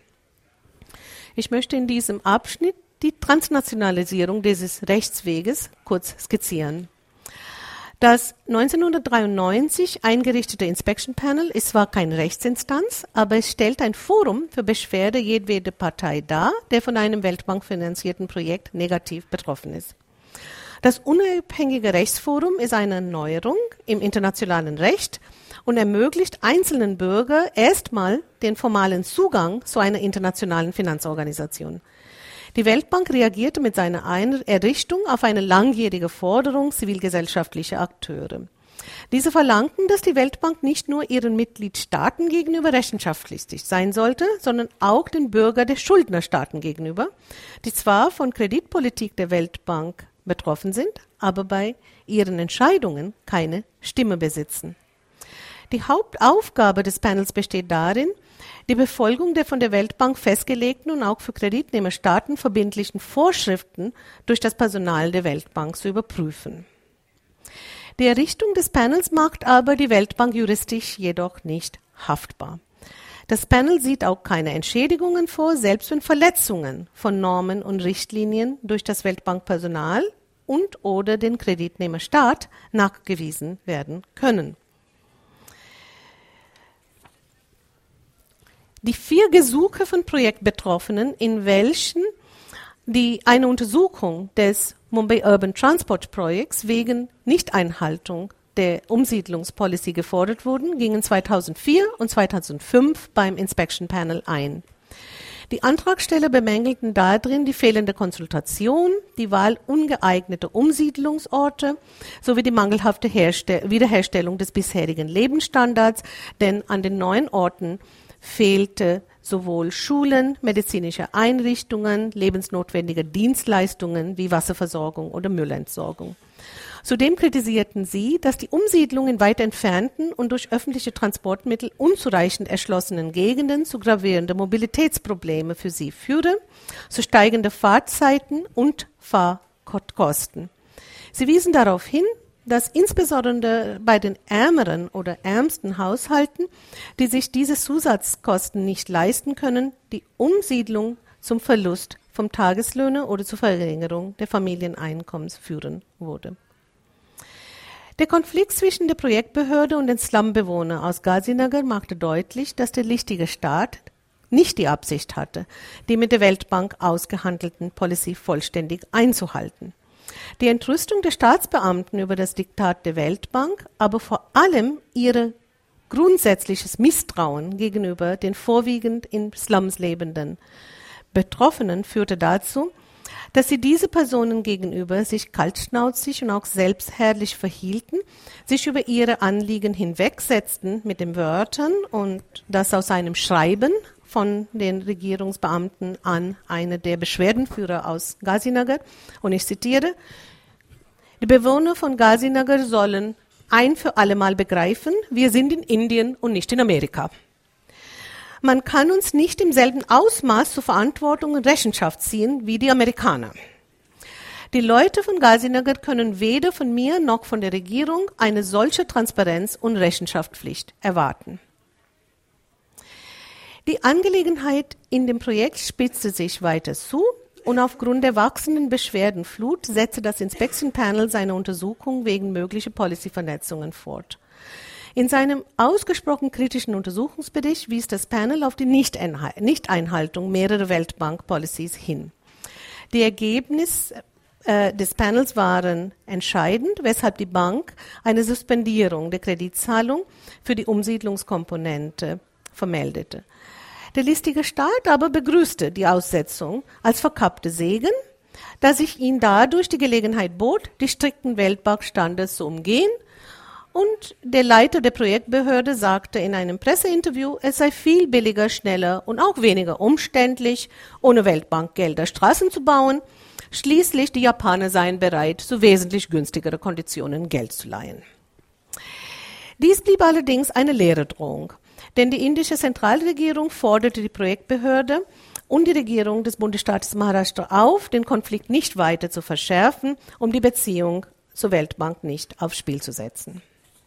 Ich möchte in diesem Abschnitt die Transnationalisierung dieses Rechtsweges kurz skizzieren. Das 1993 eingerichtete Inspection Panel ist zwar keine Rechtsinstanz, aber es stellt ein Forum für Beschwerde jedweder Partei dar, der von einem weltbankfinanzierten Projekt negativ betroffen ist. Das unabhängige Rechtsforum ist eine Neuerung im internationalen Recht und ermöglicht einzelnen Bürgern erstmal den formalen Zugang zu einer internationalen Finanzorganisation. Die Weltbank reagierte mit seiner Errichtung auf eine langjährige Forderung zivilgesellschaftlicher Akteure. Diese verlangten, dass die Weltbank nicht nur ihren Mitgliedstaaten gegenüber rechenschaftspflichtig sein sollte, sondern auch den Bürgern der Schuldnerstaaten gegenüber, die zwar von Kreditpolitik der Weltbank betroffen sind, aber bei ihren Entscheidungen keine Stimme besitzen. Die Hauptaufgabe des Panels besteht darin, die Befolgung der von der Weltbank festgelegten und auch für Kreditnehmerstaaten verbindlichen Vorschriften durch das Personal der Weltbank zu überprüfen. Die Errichtung des Panels macht aber die Weltbank juristisch jedoch nicht haftbar. Das Panel sieht auch keine Entschädigungen vor, selbst wenn Verletzungen von Normen und Richtlinien durch das Weltbankpersonal und oder den Kreditnehmerstaat nachgewiesen werden können. Die 4 Gesuche von Projektbetroffenen, in welchen eine Untersuchung des Mumbai Urban Transport Projekts wegen Nichteinhaltung der Umsiedlungspolicy gefordert wurden, gingen 2004 und 2005 beim Inspection Panel ein. Die Antragsteller bemängelten darin die fehlende Konsultation, die Wahl ungeeigneter Umsiedlungsorte sowie die mangelhafte Wiederherstellung des bisherigen Lebensstandards, denn an den neuen Orten fehlte sowohl Schulen, medizinische Einrichtungen, lebensnotwendige Dienstleistungen wie Wasserversorgung oder Müllentsorgung. Zudem kritisierten sie, dass die Umsiedlung in weit entfernten und durch öffentliche Transportmittel unzureichend erschlossenen Gegenden zu gravierenden Mobilitätsproblemen für sie führe, zu steigenden Fahrzeiten und Fahrkosten. Sie wiesen darauf hin, dass insbesondere bei den ärmeren oder ärmsten Haushalten, die sich diese Zusatzkosten nicht leisten können, die Umsiedlung zum Verlust vom Tageslöhne oder zur Verringerung der Familieneinkommens führen würde. Der Konflikt zwischen der Projektbehörde und den Slumbewohnern aus Gazinagar machte deutlich, dass der listige Staat nicht die Absicht hatte, die mit der Weltbank ausgehandelten Policy vollständig einzuhalten. Die Entrüstung der Staatsbeamten über das Diktat der Weltbank, aber vor allem ihr grundsätzliches Misstrauen gegenüber den vorwiegend in Slums lebenden Betroffenen führte dazu, dass sie diese Personen gegenüber sich kaltschnauzig und auch selbstherrlich verhielten, sich über ihre Anliegen hinwegsetzten mit den Wörtern und das aus einem Schreiben von den Regierungsbeamten an eine der Beschwerdenführer aus Gazinagar. Und ich zitiere, die Bewohner von Gazinagar sollen ein für allemal begreifen, wir sind in Indien und nicht in Amerika. Man kann uns nicht im selben Ausmaß zur Verantwortung und Rechenschaft ziehen wie die Amerikaner. Die Leute von Gazinagar können weder von mir noch von der Regierung eine solche Transparenz und Rechenschaftspflicht erwarten. Die Angelegenheit in dem Projekt spitzte sich weiter zu und aufgrund der wachsenden Beschwerdenflut setzte das Inspection Panel seine Untersuchung wegen möglicher Policy-Vernetzungen fort. In seinem ausgesprochen kritischen Untersuchungsbericht wies das Panel auf die Nichteinhaltung mehrerer Weltbank-Policies hin. Die Ergebnisse des Panels waren entscheidend, weshalb die Bank eine Suspendierung der Kreditzahlung für die Umsiedlungskomponente vermeldete. Der listige Staat aber begrüßte die Aussetzung als verkappte Segen, da sich ihm dadurch die Gelegenheit bot, die strikten Weltbankstandards zu umgehen. Und der Leiter der Projektbehörde sagte in einem Presseinterview, es sei viel billiger, schneller und auch weniger umständlich, ohne Weltbankgelder Straßen zu bauen. Schließlich die Japaner seien bereit, zu wesentlich günstigeren Konditionen Geld zu leihen. Dies blieb allerdings eine leere Drohung. Denn die indische Zentralregierung forderte die Projektbehörde und die Regierung des Bundesstaates Maharashtra auf, den Konflikt nicht weiter zu verschärfen, um die Beziehung zur Weltbank nicht aufs Spiel zu setzen.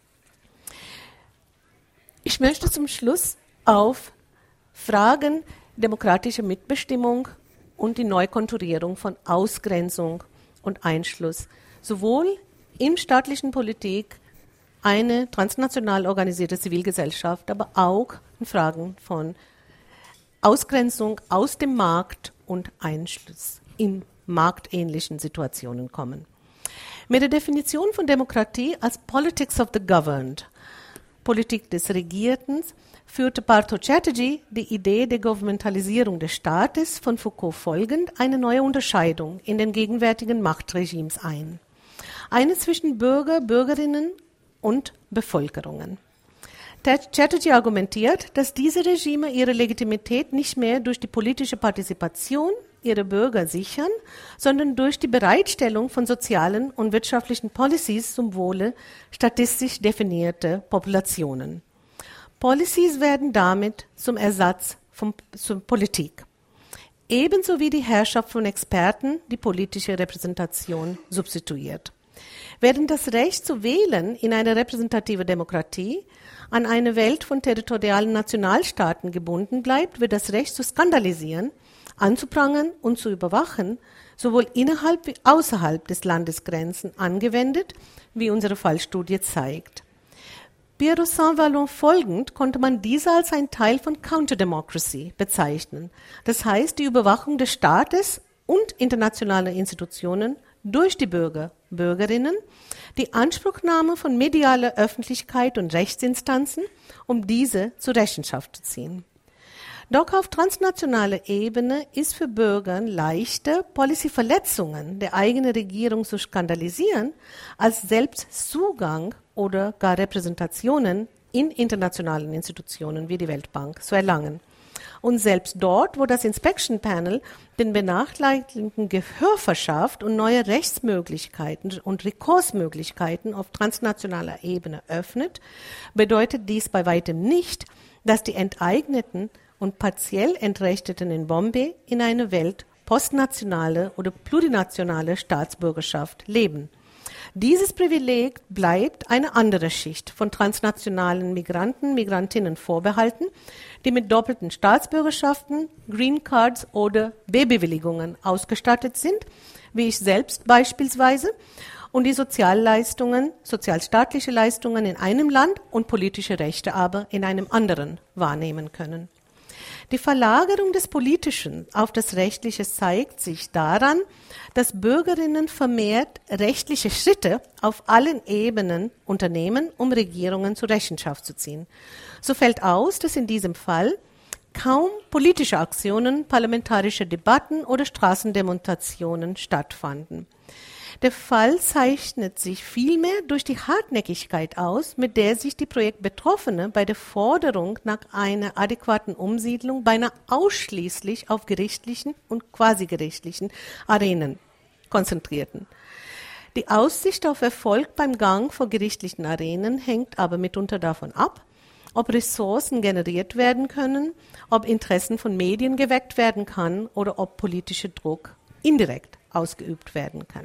Ich möchte zum Schluss auf Fragen demokratischer Mitbestimmung und die Neukonturierung von Ausgrenzung und Einschluss sowohl im staatlichen Politik eine transnational organisierte Zivilgesellschaft, aber auch in Fragen von Ausgrenzung aus dem Markt und Einschluss in marktähnlichen Situationen kommen. Mit der Definition von Demokratie als Politics of the Governed, Politik des Regierten, führte Partho Chatterjee die Idee der Gouvernementalisierung des Staates von Foucault folgend eine neue Unterscheidung in den gegenwärtigen Machtregimes ein. Eine zwischen Bürger, Bürgerinnen und Bevölkerungen. Chatterjee argumentiert, dass diese Regime ihre Legitimität nicht mehr durch die politische Partizipation ihrer Bürger sichern, sondern durch die Bereitstellung von sozialen und wirtschaftlichen Policies zum Wohle statistisch definierter Populationen. Policies werden damit zum Ersatz zur Politik. Ebenso wie die Herrschaft von Experten die politische Repräsentation substituiert. Während das Recht zu wählen in einer repräsentativen Demokratie an eine Welt von territorialen Nationalstaaten gebunden bleibt, wird das Recht zu skandalisieren, anzuprangern und zu überwachen, sowohl innerhalb wie außerhalb des Landesgrenzen angewendet, wie unsere Fallstudie zeigt. Pierre Saint-Vallon folgend konnte man diese als ein Teil von Counterdemocracy bezeichnen, das heißt die Überwachung des Staates und internationaler Institutionen durch die Bürger, Bürgerinnen, die Anspruchnahme von medialer Öffentlichkeit und Rechtsinstanzen, um diese zur Rechenschaft zu ziehen. Doch auf transnationaler Ebene ist für Bürger leichter, Policyverletzungen der eigenen Regierung zu skandalisieren, als selbst Zugang oder gar Repräsentationen in internationalen Institutionen wie die Weltbank zu erlangen. Und selbst dort, wo das Inspection Panel den Benachteiligten Gehör verschafft und neue Rechtsmöglichkeiten und Rekursmöglichkeiten auf transnationaler Ebene öffnet, bedeutet dies bei weitem nicht, dass die Enteigneten und partiell Entrechteten in Bombay in einer Welt postnationale oder plurinationale Staatsbürgerschaft leben. Dieses Privileg bleibt eine andere Schicht von transnationalen Migranten, Migrantinnen vorbehalten, die mit doppelten Staatsbürgerschaften, Green Cards oder B-Bewilligungen ausgestattet sind, wie ich selbst beispielsweise, und die Sozialleistungen, sozialstaatliche Leistungen in einem Land und politische Rechte aber in einem anderen wahrnehmen können. Die Verlagerung des Politischen auf das Rechtliche zeigt sich daran, dass Bürgerinnen vermehrt rechtliche Schritte auf allen Ebenen unternehmen, um Regierungen zur Rechenschaft zu ziehen. So fällt aus, dass in diesem Fall kaum politische Aktionen, parlamentarische Debatten oder Straßendemonstrationen stattfanden. Der Fall zeichnet sich vielmehr durch die Hartnäckigkeit aus, mit der sich die Projektbetroffene bei der Forderung nach einer adäquaten Umsiedlung beinahe ausschließlich auf gerichtlichen und quasigerichtlichen Arenen konzentrierten. Die Aussicht auf Erfolg beim Gang vor gerichtlichen Arenen hängt aber mitunter davon ab, ob Ressourcen generiert werden können, ob Interessen von Medien geweckt werden kann oder ob politischer Druck indirekt ausgeübt werden kann.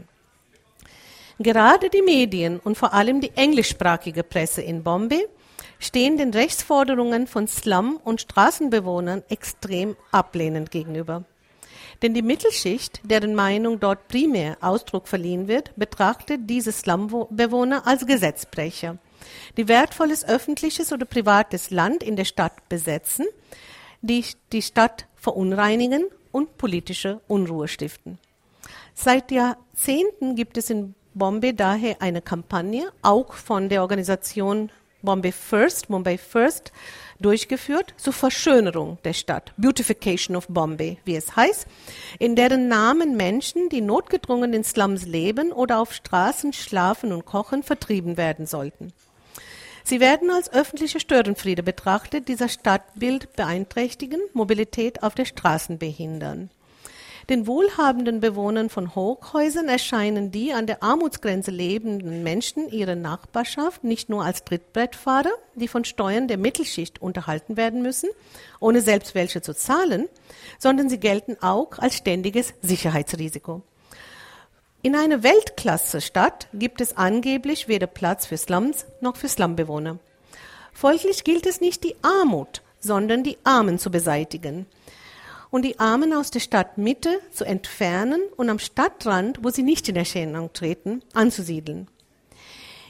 Gerade die Medien und vor allem die englischsprachige Presse in Bombay stehen den Rechtsforderungen von Slum- und Straßenbewohnern extrem ablehnend gegenüber. Denn die Mittelschicht, deren Meinung dort primär Ausdruck verliehen wird, betrachtet diese Slumbewohner als Gesetzbrecher, die wertvolles öffentliches oder privates Land in der Stadt besetzen, die die Stadt verunreinigen und politische Unruhe stiften. Seit Jahrzehnten gibt es in Bombay daher eine Kampagne, auch von der Organisation Mumbai First, durchgeführt zur Verschönerung der Stadt, Beautification of Bombay, wie es heißt, in deren Namen Menschen, die notgedrungen in Slums leben oder auf Straßen schlafen und kochen, vertrieben werden sollten. Sie werden als öffentliche Störenfriede betrachtet, die das Stadtbild beeinträchtigen, Mobilität auf der Straßen behindern. Den wohlhabenden Bewohnern von Hochhäusern erscheinen die an der Armutsgrenze lebenden Menschen ihrer Nachbarschaft nicht nur als Trittbrettfahrer, die von Steuern der Mittelschicht unterhalten werden müssen, ohne selbst welche zu zahlen, sondern sie gelten auch als ständiges Sicherheitsrisiko. In einer Weltklasse-Stadt gibt es angeblich weder Platz für Slums noch für Slumbewohner. Folglich gilt es nicht, die Armut, sondern die Armen zu beseitigen und die Armen aus der Stadtmitte zu entfernen und am Stadtrand, wo sie nicht in Erscheinung treten, anzusiedeln.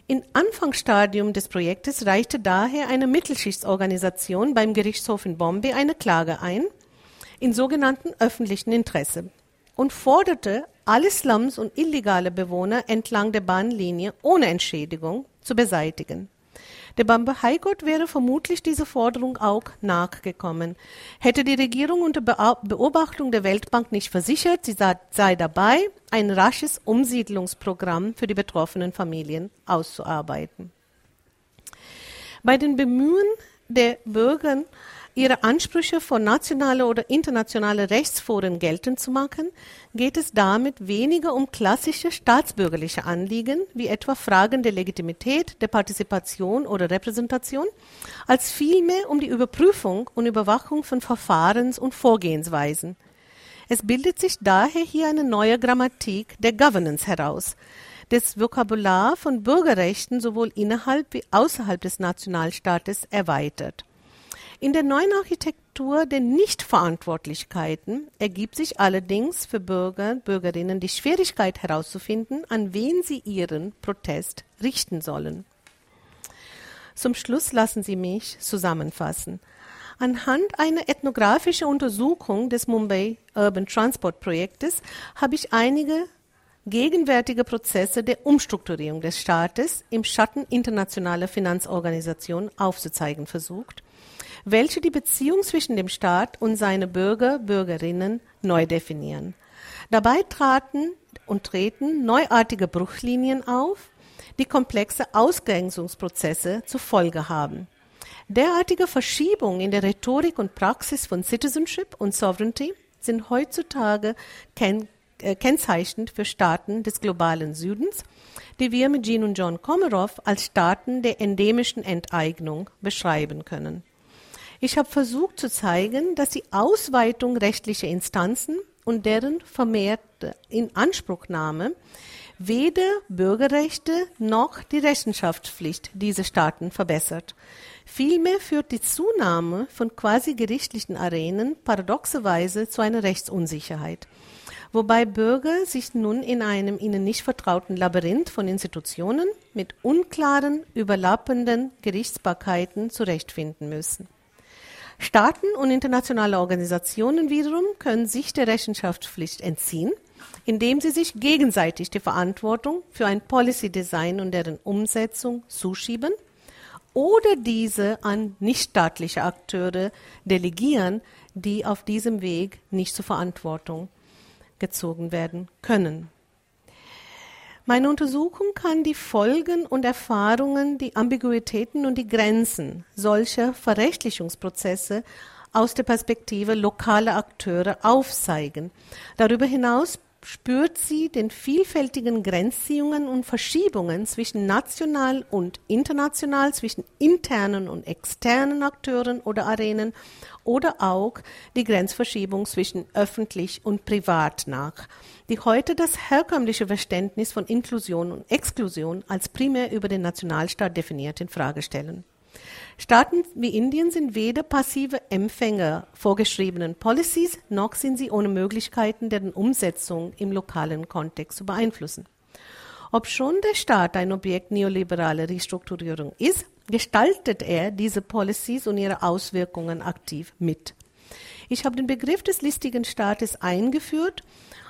Im Anfangsstadium des Projektes reichte daher eine Mittelschichtsorganisation beim Gerichtshof in Bombay eine Klage ein, in sogenannten öffentlichen Interesse, und forderte, alle Slums und illegale Bewohner entlang der Bahnlinie ohne Entschädigung zu beseitigen. Der Bombay High Court wäre vermutlich dieser Forderung auch nachgekommen. Hätte die Regierung unter Beobachtung der Weltbank nicht versichert, sie sei dabei, ein rasches Umsiedlungsprogramm für die betroffenen Familien auszuarbeiten. Bei den Bemühungen der Bürger, ihre Ansprüche vor nationale oder internationale Rechtsforen geltend zu machen, geht es damit weniger um klassische staatsbürgerliche Anliegen, wie etwa Fragen der Legitimität, der Partizipation oder Repräsentation, als vielmehr um die Überprüfung und Überwachung von Verfahrens- und Vorgehensweisen. Es bildet sich daher hier eine neue Grammatik der Governance heraus, das Vokabular von Bürgerrechten sowohl innerhalb wie außerhalb des Nationalstaates erweitert. In der neuen Architektur der Nichtverantwortlichkeiten ergibt sich allerdings für Bürger, Bürgerinnen die Schwierigkeit herauszufinden, an wen sie ihren Protest richten sollen. Zum Schluss lassen Sie mich zusammenfassen. Anhand einer ethnografischen Untersuchung des Mumbai Urban Transport Projektes habe ich einige gegenwärtige Prozesse der Umstrukturierung des Staates im Schatten internationaler Finanzorganisationen aufzuzeigen versucht, welche die Beziehung zwischen dem Staat und seine Bürger, Bürgerinnen neu definieren. Dabei treten neuartige Bruchlinien auf, die komplexe Ausgrenzungsprozesse zur Folge haben. Derartige Verschiebungen in der Rhetorik und Praxis von Citizenship und Sovereignty sind heutzutage kennzeichnend für Staaten des globalen Südens, die wir mit Jean und John Komarow als Staaten der endemischen Enteignung beschreiben können. Ich habe versucht zu zeigen, dass die Ausweitung rechtlicher Instanzen und deren vermehrte Inanspruchnahme weder Bürgerrechte noch die Rechenschaftspflicht dieser Staaten verbessert. Vielmehr führt die Zunahme von quasi gerichtlichen Arenen paradoxerweise zu einer Rechtsunsicherheit, wobei Bürger sich nun in einem ihnen nicht vertrauten Labyrinth von Institutionen mit unklaren, überlappenden Gerichtsbarkeiten zurechtfinden müssen. Staaten und internationale Organisationen wiederum können sich der Rechenschaftspflicht entziehen, indem sie sich gegenseitig die Verantwortung für ein Policy-Design und deren Umsetzung zuschieben oder diese an nichtstaatliche Akteure delegieren, die auf diesem Weg nicht zur Verantwortung gezogen werden können. Meine Untersuchung kann die Folgen und Erfahrungen, die Ambiguitäten und die Grenzen solcher Verrechtlichungsprozesse aus der Perspektive lokaler Akteure aufzeigen. Darüber hinaus spürt sie den vielfältigen Grenzziehungen und Verschiebungen zwischen national und international, zwischen internen und externen Akteuren oder Arenen oder auch die Grenzverschiebung zwischen öffentlich und privat nach, die heute das herkömmliche Verständnis von Inklusion und Exklusion als primär über den Nationalstaat definiert in Frage stellen. Staaten wie Indien sind weder passive Empfänger vorgeschriebenen Policies, noch sind sie ohne Möglichkeiten, deren Umsetzung im lokalen Kontext zu beeinflussen. Obschon der Staat ein Objekt neoliberaler Restrukturierung ist, gestaltet er diese Policies und ihre Auswirkungen aktiv mit. Ich habe den Begriff des listigen Staates eingeführt,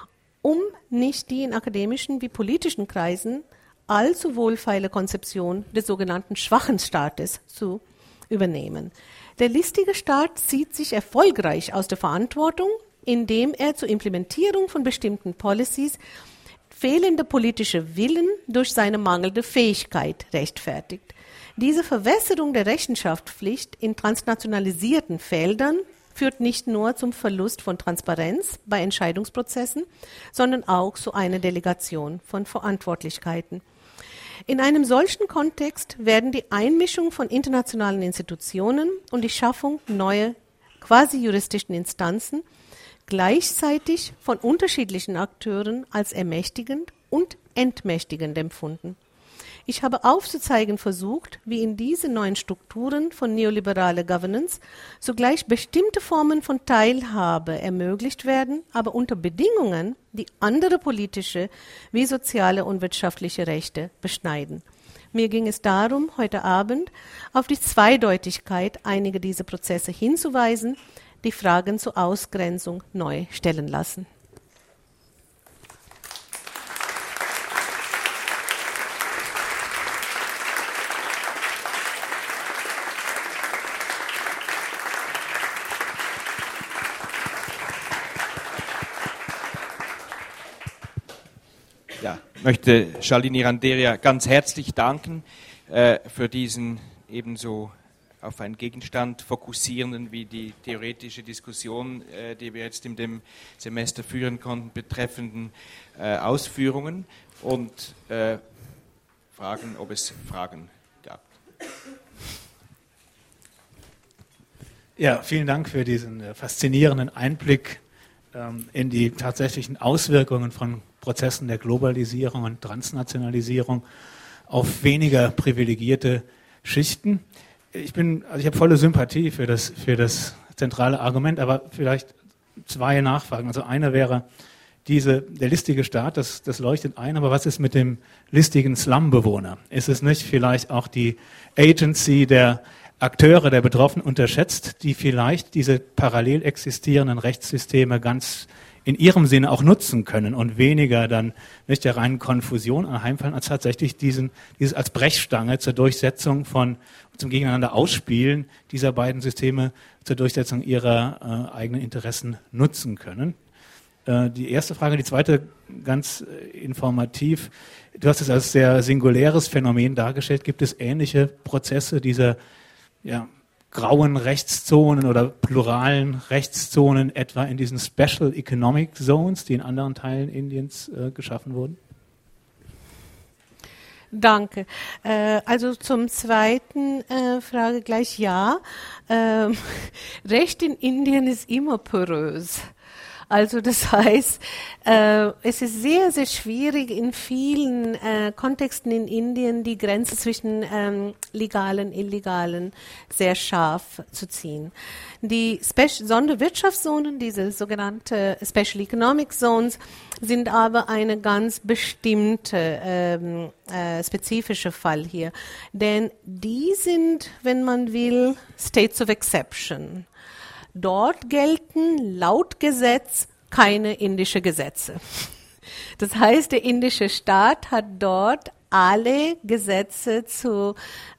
um nicht die in akademischen wie politischen Kreisen allzu wohlfeile Konzeption des sogenannten schwachen Staates zu übernehmen. Der listige Staat zieht sich erfolgreich aus der Verantwortung, indem er zur Implementierung von bestimmten Policies fehlende politische Willen durch seine mangelnde Fähigkeit rechtfertigt. Diese Verwässerung der Rechenschaftspflicht in transnationalisierten Feldern führt nicht nur zum Verlust von Transparenz bei Entscheidungsprozessen, sondern auch zu einer Delegation von Verantwortlichkeiten. In einem solchen Kontext werden die Einmischung von internationalen Institutionen und die Schaffung neuer quasi-juristischen Instanzen gleichzeitig von unterschiedlichen Akteuren als ermächtigend und entmächtigend empfunden. Ich habe aufzuzeigen versucht, wie in diese neuen Strukturen von neoliberaler Governance zugleich bestimmte Formen von Teilhabe ermöglicht werden, aber unter Bedingungen, die andere politische wie soziale und wirtschaftliche Rechte beschneiden. Mir ging es darum, heute Abend auf die Zweideutigkeit einiger dieser Prozesse hinzuweisen, die Fragen zur Ausgrenzung neu stellen lassen. Ja, ich möchte Shalini Randeria ganz herzlich danken für diesen ebenso auf einen Gegenstand fokussierenden wie die theoretische Diskussion, die wir jetzt in dem Semester führen konnten, betreffenden Ausführungen und fragen, ob es Fragen gab. Ja, vielen Dank für diesen faszinierenden Einblick in die tatsächlichen Auswirkungen von Prozessen der Globalisierung und Transnationalisierung auf weniger privilegierte Schichten. Ich habe volle Sympathie für das zentrale Argument, aber vielleicht zwei Nachfragen. Also eine wäre der listige Staat, das leuchtet ein, aber was ist mit dem listigen Slumbewohner? Ist es nicht vielleicht auch die Agency der Akteure, der Betroffenen unterschätzt, die vielleicht diese parallel existierenden Rechtssysteme ganz in ihrem Sinne auch nutzen können und weniger dann nicht der reinen Konfusion anheimfallen, als tatsächlich dieses als Brechstange zur Durchsetzung zum Gegeneinander Ausspielen dieser beiden Systeme zur Durchsetzung ihrer eigenen Interessen nutzen können. Die erste Frage, die zweite ganz informativ. Du hast es als sehr singuläres Phänomen dargestellt. Gibt es ähnliche Prozesse dieser grauen Rechtszonen oder pluralen Rechtszonen, etwa in diesen Special Economic Zones, die in anderen Teilen Indiens geschaffen wurden? Danke. Also zum zweiten Frage gleich ja. Recht in Indien ist immer porös. Also das heißt, es ist sehr, sehr schwierig in vielen Kontexten in Indien die Grenze zwischen legalen und illegalen sehr scharf zu ziehen. Die Sonderwirtschaftszonen, diese sogenannte Special Economic Zones, sind aber eine ganz bestimmte spezifische Fall hier. Denn die sind, wenn man will, States of Exception. Dort gelten laut Gesetz keine indischen Gesetze. Das heißt, der indische Staat hat dort alle Gesetze zu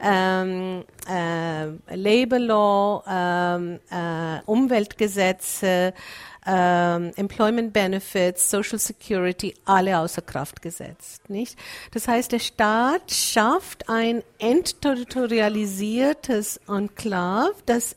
Labor Law, Umweltgesetze, Employment Benefits, Social Security, alle außer Kraft gesetzt, nicht? Das heißt, der Staat schafft ein entterritorialisiertes Enklave, das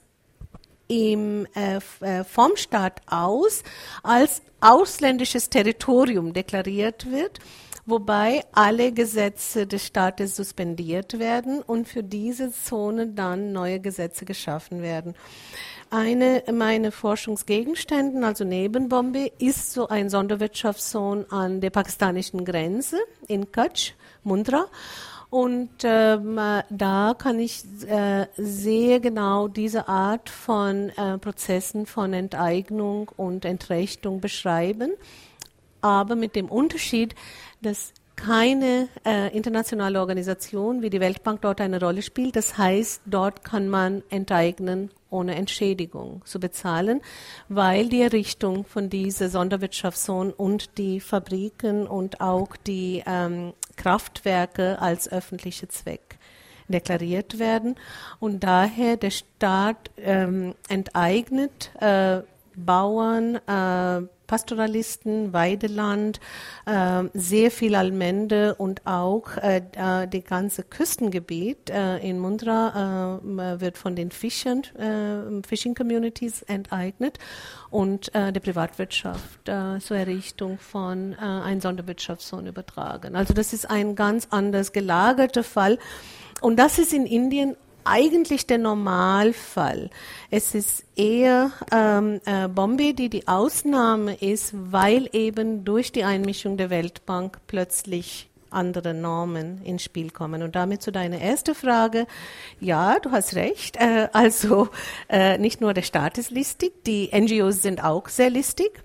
vom Staat aus als ausländisches Territorium deklariert wird, wobei alle Gesetze des Staates suspendiert werden und für diese Zone dann neue Gesetze geschaffen werden. Eine meiner Forschungsgegenständen, also neben Bombay, ist so ein Sonderwirtschaftszone an der pakistanischen Grenze in Kutch, Mundra. Und da kann ich sehr genau diese Art von Prozessen von Enteignung und Entrechtung beschreiben, aber mit dem Unterschied, dass keine internationale Organisation wie die Weltbank dort eine Rolle spielt. Das heißt, dort kann man enteignen, ohne Entschädigung zu bezahlen, weil die Errichtung von dieser Sonderwirtschaftszone und die Fabriken und auch die Kraftwerke als öffentlicher Zweck deklariert werden. Und daher der Staat enteignet Bauern, Pastoralisten, Weideland, sehr viel Allmende und auch die ganze Küstengebiet in Mundra wird von den Fishing Communities enteignet und der Privatwirtschaft zur Errichtung von einer Sonderwirtschaftszone übertragen. Also das ist ein ganz anders gelagerter Fall und das ist in Indien eigentlich der Normalfall. Es ist eher Bombay, die Ausnahme ist, weil eben durch die Einmischung der Weltbank plötzlich andere Normen ins Spiel kommen. Und damit zu deiner ersten Frage. Ja, du hast recht. Also nicht nur der Staat ist listig, die NGOs sind auch sehr listig.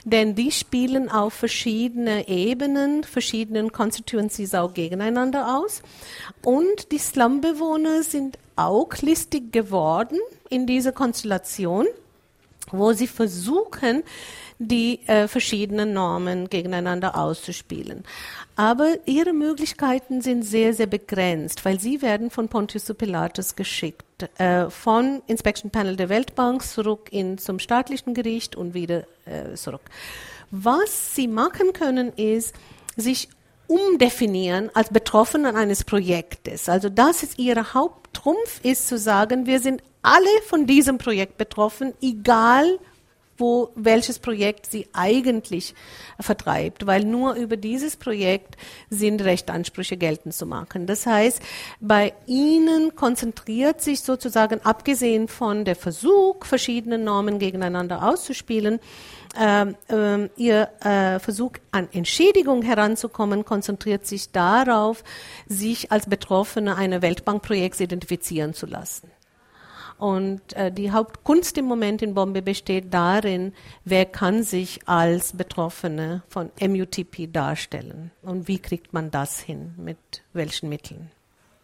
denn die spielen auf verschiedene Ebenen, verschiedenen Constituencies auch gegeneinander aus. Und die Slumbewohner sind auch listig geworden in dieser Konstellation, wo sie versuchen, die verschiedenen Normen gegeneinander auszuspielen. Aber ihre Möglichkeiten sind sehr, sehr begrenzt, weil sie werden von Pontius Pilatus geschickt, von Inspection Panel der Weltbank zurück zum staatlichen Gericht und wieder zurück. Was sie machen können, ist, sich umdefinieren als Betroffene eines Projektes. Also das ist ihr Haupttrumpf, ist zu sagen, wir sind alle von diesem Projekt betroffen, egal welches Projekt sie eigentlich vertreibt, weil nur über dieses Projekt sind Rechtsansprüche geltend zu machen. Das heißt, bei ihnen konzentriert sich sozusagen, abgesehen von der Versuch, verschiedene Normen gegeneinander auszuspielen, ihr Versuch an Entschädigung heranzukommen, konzentriert sich darauf, sich als Betroffene eines Weltbankprojekts identifizieren zu lassen. Und die Hauptkunst im Moment in Bombay besteht darin, wer kann sich als Betroffene von MUTP darstellen und wie kriegt man das hin, mit welchen Mitteln.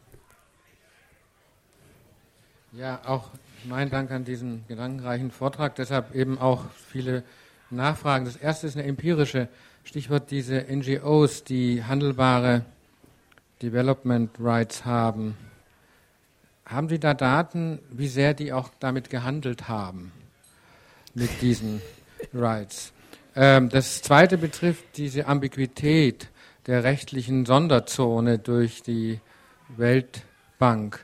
Ja, auch mein Dank an diesen gedankenreichen Vortrag, deshalb eben auch viele Nachfragen. Das erste ist eine empirische, Stichwort diese NGOs, die handelbare Development Rights haben. Haben Sie da Daten, wie sehr die auch damit gehandelt haben, mit diesen Rights? Das zweite betrifft diese Ambiguität der rechtlichen Sonderzone durch die Weltbank.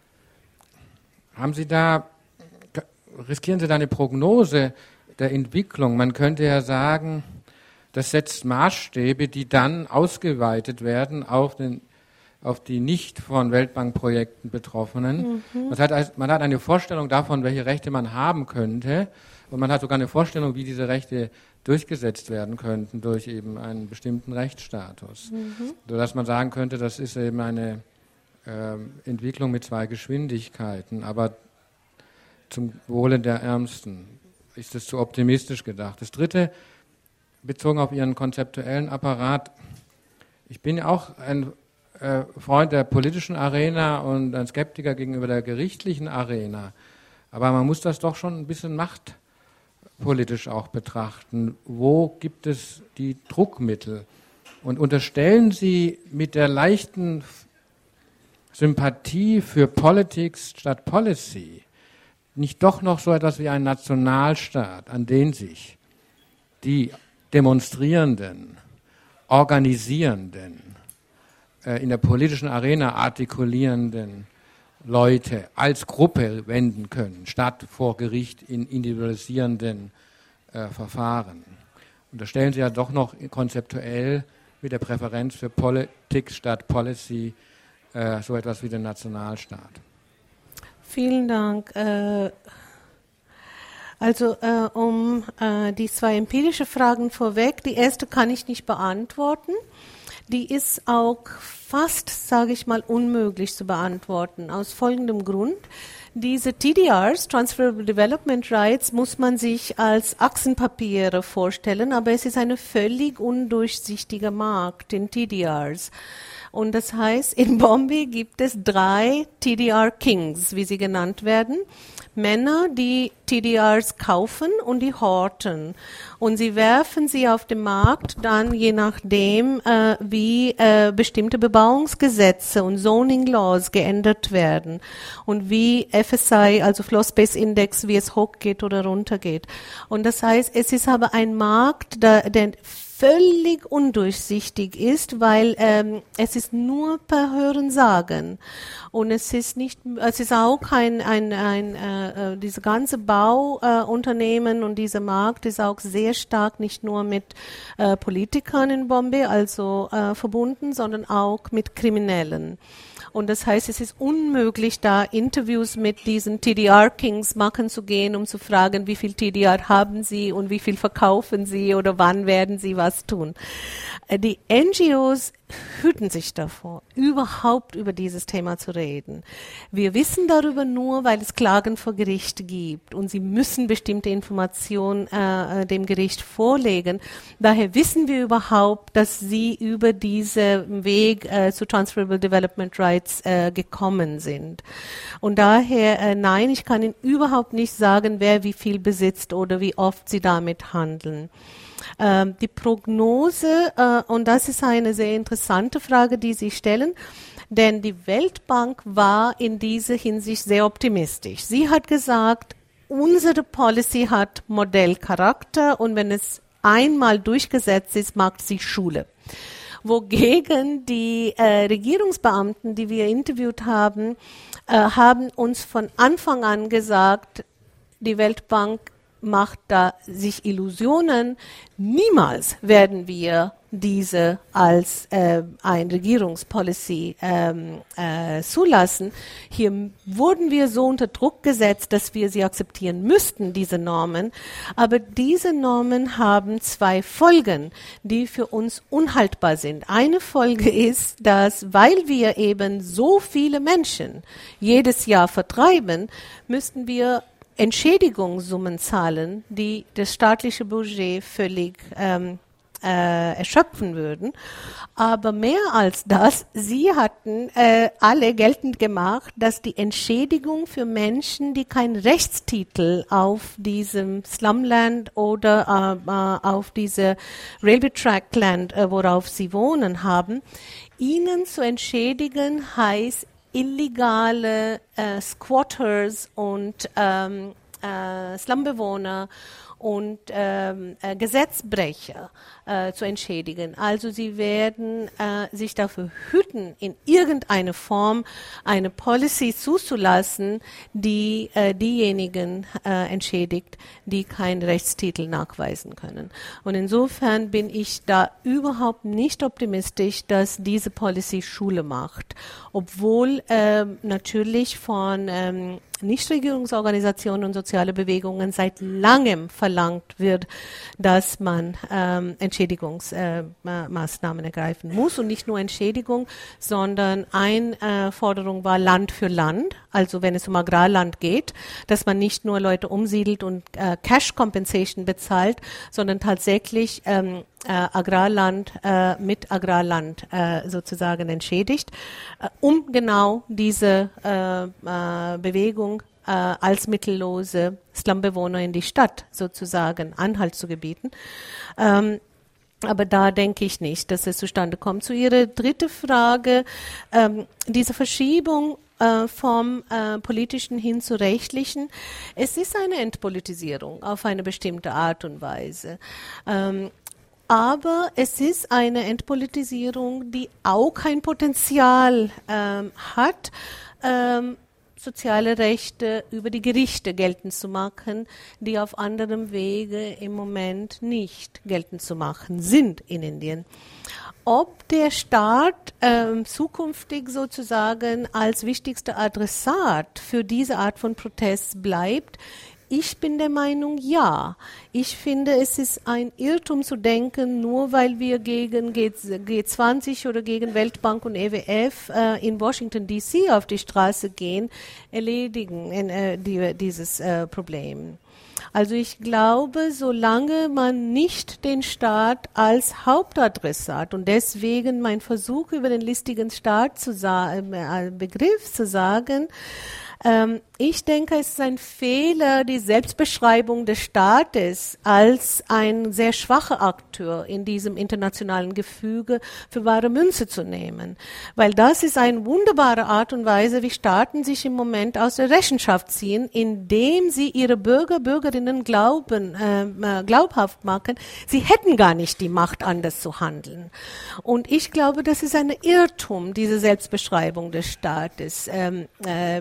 Riskieren Sie da eine Prognose der Entwicklung? Man könnte ja sagen, das setzt Maßstäbe, die dann ausgeweitet werden auf die nicht von Weltbankprojekten Betroffenen. Man hat eine Vorstellung davon, welche Rechte man haben könnte, und man hat sogar eine Vorstellung, wie diese Rechte durchgesetzt werden könnten durch eben einen bestimmten Rechtsstatus. Sodass man sagen könnte, das ist eben eine Entwicklung mit zwei Geschwindigkeiten, aber zum Wohle der Ärmsten. Ist das zu optimistisch gedacht? Das dritte, bezogen auf Ihren konzeptuellen Apparat, ich bin auch ein Freund der politischen Arena und ein Skeptiker gegenüber der gerichtlichen Arena. Aber man muss das doch schon ein bisschen machtpolitisch auch betrachten. Wo gibt es die Druckmittel? Und unterstellen Sie mit der leichten Sympathie für Politics statt Policy nicht doch noch so etwas wie ein Nationalstaat, an den sich die Demonstrierenden, Organisierenden, in der politischen Arena artikulierenden Leute als Gruppe wenden können, statt vor Gericht in individualisierenden Verfahren. Und da stellen Sie ja doch noch konzeptuell mit der Präferenz für Politik statt Policy so etwas wie den Nationalstaat. Vielen Dank. Die zwei empirische Fragen vorweg. Die erste kann ich nicht beantworten. Die ist auch fast, sage ich mal, unmöglich zu beantworten. Aus folgendem Grund. Diese TDRs, Transferable Development Rights, muss man sich als Achsenpapiere vorstellen, aber es ist ein völlig undurchsichtiger Markt in TDRs. Und das heißt, in Bombay gibt es 3 TDR Kings, wie sie genannt werden. Männer, die TDRs kaufen und die horten. Und sie werfen sie auf den Markt dann, je nachdem, wie bestimmte Bebauungsgesetze und Zoning Laws geändert werden und wie FSI, also Floor Space Index, wie es hochgeht oder runtergeht. Und das heißt, es ist aber ein Markt, der völlig undurchsichtig ist, weil es ist nur per Hörensagen. Und es ist auch diese ganze Bauunternehmen und dieser Markt ist auch sehr stark nicht nur mit Politikern in Bombay, also verbunden, sondern auch mit Kriminellen. Und das heißt, es ist unmöglich, da Interviews mit diesen TDR-Kings machen zu gehen, um zu fragen, wie viel TDR haben sie und wie viel verkaufen sie oder wann werden sie was was tun. Die NGOs hüten sich davor, überhaupt über dieses Thema zu reden. Wir wissen darüber nur, weil es Klagen vor Gericht gibt und sie müssen bestimmte Informationen dem Gericht vorlegen. Daher wissen wir überhaupt, dass sie über diesen Weg zu Transferable Development Rights gekommen sind. Und daher, nein, ich kann Ihnen überhaupt nicht sagen, wer wie viel besitzt oder wie oft sie damit handeln. Die Prognose, und das ist eine sehr interessante Frage, die Sie stellen, denn die Weltbank war in dieser Hinsicht sehr optimistisch. Sie hat gesagt, unsere Policy hat Modellcharakter und wenn es einmal durchgesetzt ist, macht sie Schule. Wogegen die Regierungsbeamten, die wir interviewt haben, haben uns von Anfang an gesagt, die Weltbank macht da sich Illusionen. Niemals werden wir diese als ein Regierungspolicy zulassen. Hier wurden wir so unter Druck gesetzt, dass wir sie akzeptieren müssten, diese Normen. Aber diese Normen haben zwei Folgen, die für uns unhaltbar sind. Eine Folge ist, dass, weil wir eben so viele Menschen jedes Jahr vertreiben, müssten wir Entschädigungssummen zahlen, die das staatliche Budget völlig erschöpfen würden. Aber mehr als das, sie hatten alle geltend gemacht, dass die Entschädigung für Menschen, die keinen Rechtstitel auf diesem Slumland oder auf diese Railway Track Land, worauf sie wohnen, haben, ihnen zu entschädigen heißt, illegale Squatters und Slumbewohner und Gesetzbrecher zu entschädigen. Also sie werden sich dafür hüten, in irgendeiner Form eine Policy zuzulassen, die diejenigen entschädigt, die keinen Rechtstitel nachweisen können. Und insofern bin ich da überhaupt nicht optimistisch, dass diese Policy Schule macht, obwohl natürlich von Nichtregierungsorganisationen und soziale Bewegungen seit langem verlangt wird, dass man Entschädigungsmaßnahmen ergreifen muss. Und nicht nur Entschädigung, sondern eine Forderung war Land für Land. Also wenn es um Agrarland geht, dass man nicht nur Leute umsiedelt und Cash Compensation bezahlt, sondern tatsächlich Agrarland mit Agrarland sozusagen entschädigt, um genau diese Bewegung als mittellose Slumbewohner in die Stadt sozusagen Anhalt zu gebieten. Aber da denke ich nicht, dass es zustande kommt. Zu Ihrer dritten Frage, diese Verschiebung vom politischen hin zu rechtlichen. Es ist eine Entpolitisierung auf eine bestimmte Art und Weise. Aber es ist eine Entpolitisierung, die auch kein Potenzial hat, soziale Rechte über die Gerichte geltend zu machen, die auf anderem Wege im Moment nicht geltend zu machen sind in Indien. Ob der Staat zukünftig sozusagen als wichtigster Adressat für diese Art von Protest bleibt, ich bin der Meinung, ja. Ich finde, es ist ein Irrtum zu denken, nur weil wir gegen G20 oder gegen Weltbank und EWF in Washington D.C. auf die Straße gehen, erledigen dieses Problem. Also ich glaube, solange man nicht den Staat als Hauptadressat und deswegen mein Versuch über den listigen Staat Begriff zu sagen, ich denke, es ist ein Fehler, die Selbstbeschreibung des Staates als ein sehr schwacher Akteur in diesem internationalen Gefüge für bare Münze zu nehmen. Weil das ist eine wunderbare Art und Weise, wie Staaten sich im Moment aus der Rechenschaft ziehen, indem sie ihre Bürgerinnen glaubhaft machen, sie hätten gar nicht die Macht, anders zu handeln. Und ich glaube, das ist ein Irrtum, diese Selbstbeschreibung des Staates.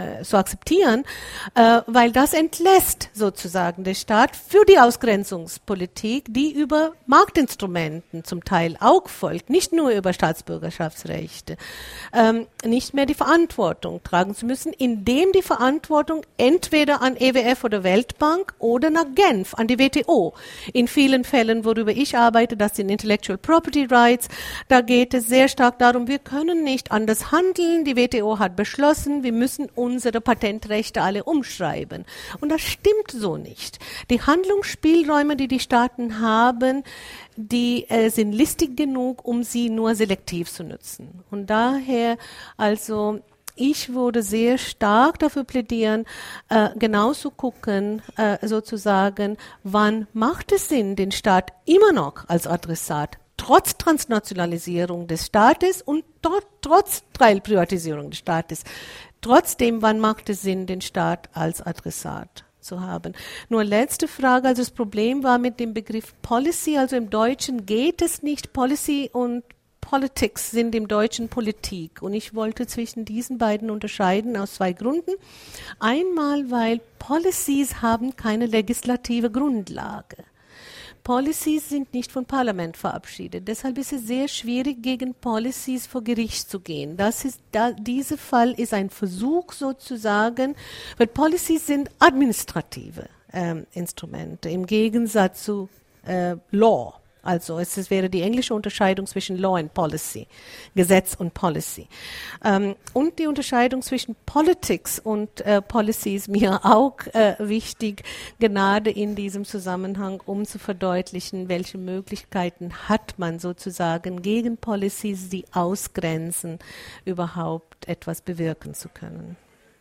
zu akzeptieren, weil das entlässt sozusagen den Staat für die Ausgrenzungspolitik, die über Marktinstrumenten zum Teil auch folgt, nicht nur über Staatsbürgerschaftsrechte, nicht mehr die Verantwortung tragen zu müssen, indem die Verantwortung entweder an EWF oder Weltbank oder nach Genf, an die WTO. In vielen Fällen, worüber ich arbeite, das sind Intellectual Property Rights, da geht es sehr stark darum, wir können nicht anders handeln, die WTO hat beschlossen, wir müssen unsere Patentrechte alle umschreiben. Und das stimmt so nicht. Die Handlungsspielräume, die die Staaten haben, die sind listig genug, um sie nur selektiv zu nutzen. Und daher, also ich würde sehr stark dafür plädieren, genau zu gucken, sozusagen, wann macht es Sinn, den Staat immer noch als Adressat, trotz Transnationalisierung des Staates und trotz Teilprivatisierung des Staates, trotzdem, wann macht es Sinn, den Staat als Adressat zu haben. Nur letzte Frage, also das Problem war mit dem Begriff Policy, also im Deutschen geht es nicht, Policy und Politics sind im Deutschen Politik und ich wollte zwischen diesen beiden unterscheiden aus zwei Gründen. Einmal, weil Policies haben keine legislative Grundlage. Policies sind nicht vom Parlament verabschiedet. Deshalb ist es sehr schwierig, gegen Policies vor Gericht zu gehen. Dieser Fall ist ein Versuch sozusagen, weil Policies sind administrative Instrumente im Gegensatz zu Law. Also es wäre die englische Unterscheidung zwischen Law and Policy, Gesetz und Policy. Und die Unterscheidung zwischen Politics und Policy ist mir auch wichtig, gerade in diesem Zusammenhang, um zu verdeutlichen, welche Möglichkeiten hat man sozusagen gegen Policies, die ausgrenzen, überhaupt etwas bewirken zu können.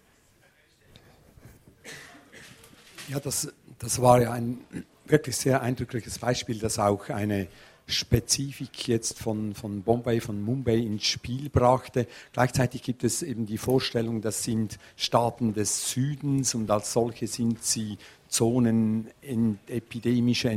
Ja, das war ja ein wirklich sehr eindrückliches Beispiel, das auch eine Spezifik jetzt von Bombay, von Mumbai ins Spiel brachte. Gleichzeitig gibt es eben die Vorstellung, das sind Staaten des Südens und als solche sind sie Zonen endemischer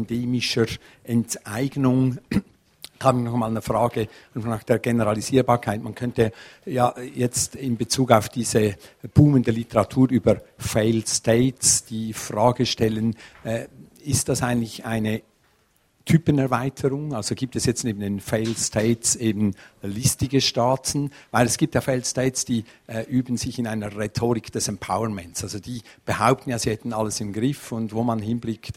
Enteignung. Ich habe noch mal eine Frage nach der Generalisierbarkeit. Man könnte ja jetzt in Bezug auf diese boomende Literatur über Failed States die Frage stellen, ist das eigentlich eine Typenerweiterung? Also gibt es jetzt neben den Failed States eben listige Staaten? Weil es gibt ja Failed States, die üben sich in einer Rhetorik des Empowerments. Also die behaupten ja, sie hätten alles im Griff und wo man hinblickt,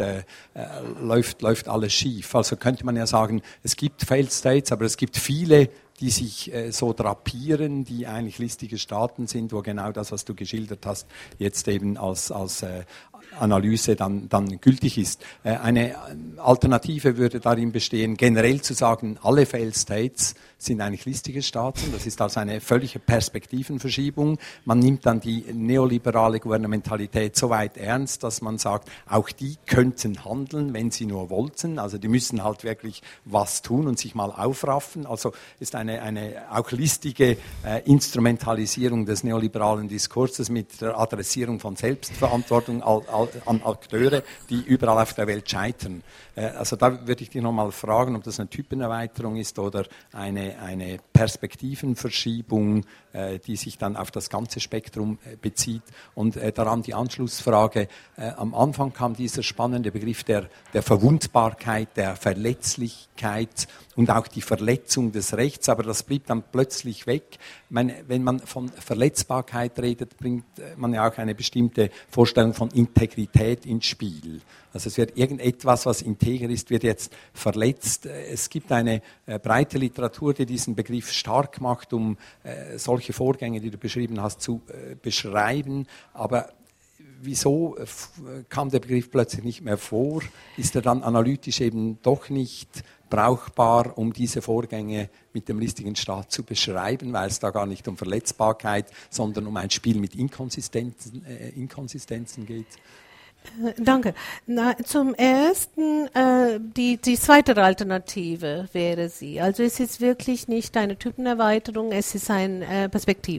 läuft alles schief. Also könnte man ja sagen, es gibt Failed States, aber es gibt viele, die sich so drapieren, die eigentlich listige Staaten sind, wo genau das, was du geschildert hast, jetzt eben als Analyse dann gültig ist. Eine Alternative würde darin bestehen, generell zu sagen, alle Failed States sind eigentlich listige Staaten. Das ist also eine völlige Perspektivenverschiebung. Man nimmt dann die neoliberale Gouvernementalität so weit ernst, dass man sagt, auch die könnten handeln, wenn sie nur wollten. Also die müssen halt wirklich was tun und sich mal aufraffen. Also ist eine auch listige Instrumentalisierung des neoliberalen Diskurses mit der Adressierung von Selbstverantwortung an Akteure, die überall auf der Welt scheitern. Also da würde ich dich nochmal fragen, ob das eine Typenerweiterung ist oder eine Perspektivenverschiebung, die sich dann auf das ganze Spektrum bezieht. Und daran die Anschlussfrage. Am Anfang kam dieser spannende Begriff der Verwundbarkeit, der Verletzlichkeit und auch die Verletzung des Rechts, aber das blieb dann plötzlich weg. Wenn man von Verletzbarkeit redet, bringt man ja auch eine bestimmte Vorstellung von Integrität ins Spiel. Also es wird irgendetwas, was integer ist, wird jetzt verletzt. Es gibt eine breite Literatur, die diesen Begriff stark macht, um solche Vorgänge, die du beschrieben hast, zu beschreiben. Aber wieso kam der Begriff plötzlich nicht mehr vor? Ist er dann analytisch eben doch nicht brauchbar, um diese Vorgänge mit dem listigen Staat zu beschreiben, weil es da gar nicht um Verletzbarkeit, sondern um ein Spiel mit Inkonsistenzen geht? Danke. Zum Ersten, die zweite Alternative wäre sie. Also es ist wirklich nicht eine Typenerweiterung, es ist eine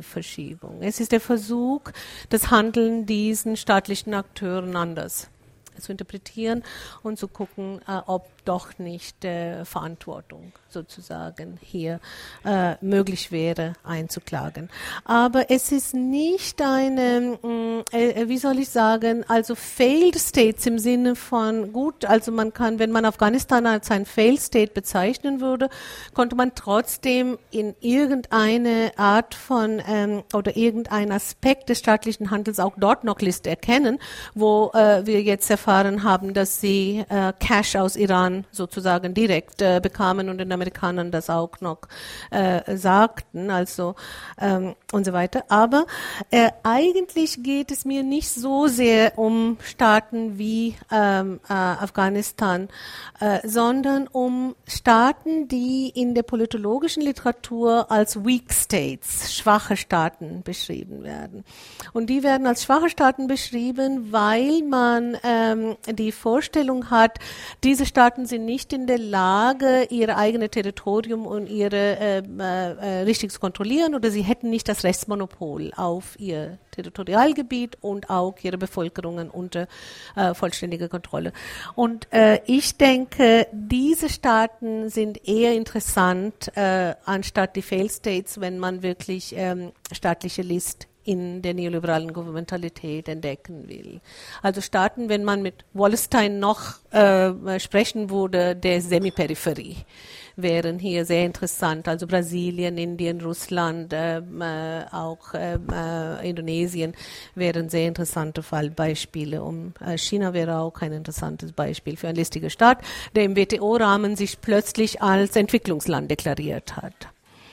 Perspektivverschiebung. Es ist der Versuch, das Handeln diesen staatlichen Akteuren anders zu interpretieren und zu gucken, ob doch nicht Verantwortung sozusagen hier möglich wäre einzuklagen. Aber es ist nicht eine, wie soll ich sagen, also Failed States im Sinne von gut, also man kann, wenn man Afghanistan als ein Failed State bezeichnen würde, konnte man trotzdem in irgendeine Art von oder irgendein Aspekt des staatlichen Handels auch dort noch Liste erkennen, wo wir jetzt erfahren haben, dass sie Cash aus Iran sozusagen direkt bekamen und den Amerikanern das auch noch sagten, also und so weiter. Aber eigentlich geht es mir nicht so sehr um Staaten wie Afghanistan, sondern um Staaten, die in der politologischen Literatur als Weak States, schwache Staaten beschrieben werden. Und die werden als schwache Staaten beschrieben, weil man die Vorstellung hat, diese Staaten sind nicht in der Lage, ihr eigenes Territorium und ihre richtig zu kontrollieren, oder sie hätten nicht das Rechtsmonopol auf ihr Territorialgebiet und auch ihre Bevölkerungen unter vollständiger Kontrolle. Und ich denke, diese Staaten sind eher interessant anstatt die Failed States, wenn man wirklich staatliche List in der neoliberalen Gouvernementalität entdecken will. Also Staaten, wenn man mit Wallerstein noch sprechen würde, der Semiperipherie, wären hier sehr interessant. Also Brasilien, Indien, Russland, auch Indonesien wären sehr interessante Fallbeispiele. China wäre auch ein interessantes Beispiel für einen listigen Staat, der im WTO-Rahmen sich plötzlich als Entwicklungsland deklariert hat.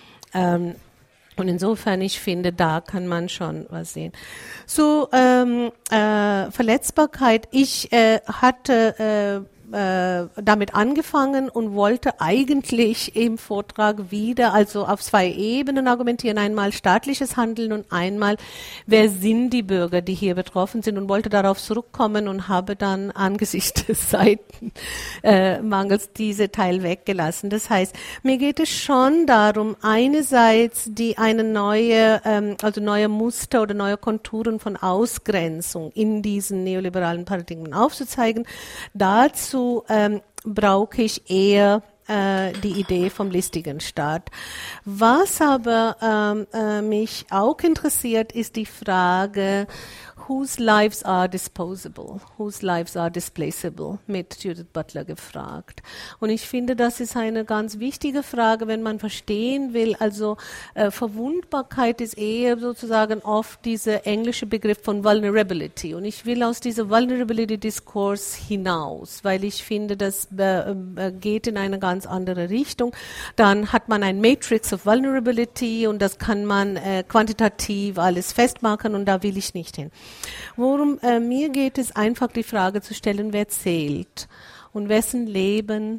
Und insofern, ich finde, da kann man schon was sehen. So, Verletzbarkeit. Ich hatte damit angefangen und wollte eigentlich im Vortrag wieder, also auf zwei Ebenen argumentieren, einmal staatliches Handeln und einmal, wer sind die Bürger, die hier betroffen sind, und wollte darauf zurückkommen und habe dann angesichts des Seitenmangels diese Teil weggelassen. Das heißt, mir geht es schon darum, einerseits eine neue Muster oder neue Konturen von Ausgrenzung in diesen neoliberalen Paradigmen aufzuzeigen. Dazu brauche ich eher die Idee vom listigen Staat. Was aber mich auch interessiert, ist die Frage, whose lives are disposable, whose lives are displaceable, mit Judith Butler gefragt. Und ich finde, das ist eine ganz wichtige Frage, wenn man verstehen will, also Verwundbarkeit ist eher sozusagen oft dieser englische Begriff von Vulnerability. Und ich will aus dieser Vulnerability-Diskurs hinaus, weil ich finde, das geht in eine ganz andere Richtung. Dann hat man ein Matrix of Vulnerability und das kann man quantitativ alles festmachen, und da will ich nicht hin. Worum mir geht es, einfach die Frage zu stellen, wer zählt und wessen Leben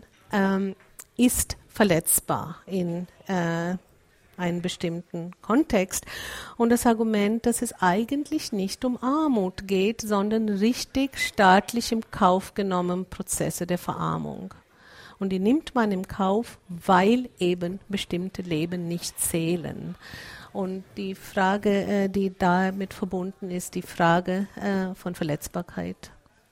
ist verletzbar in einen bestimmten Kontext. Und das Argument, dass es eigentlich nicht um Armut geht, sondern richtig staatlich im Kauf genommen Prozesse der Verarmung. Und die nimmt man im Kauf, weil eben bestimmte Leben nicht zählen. Und die Frage, die damit verbunden ist, die Frage von Verletzbarkeit.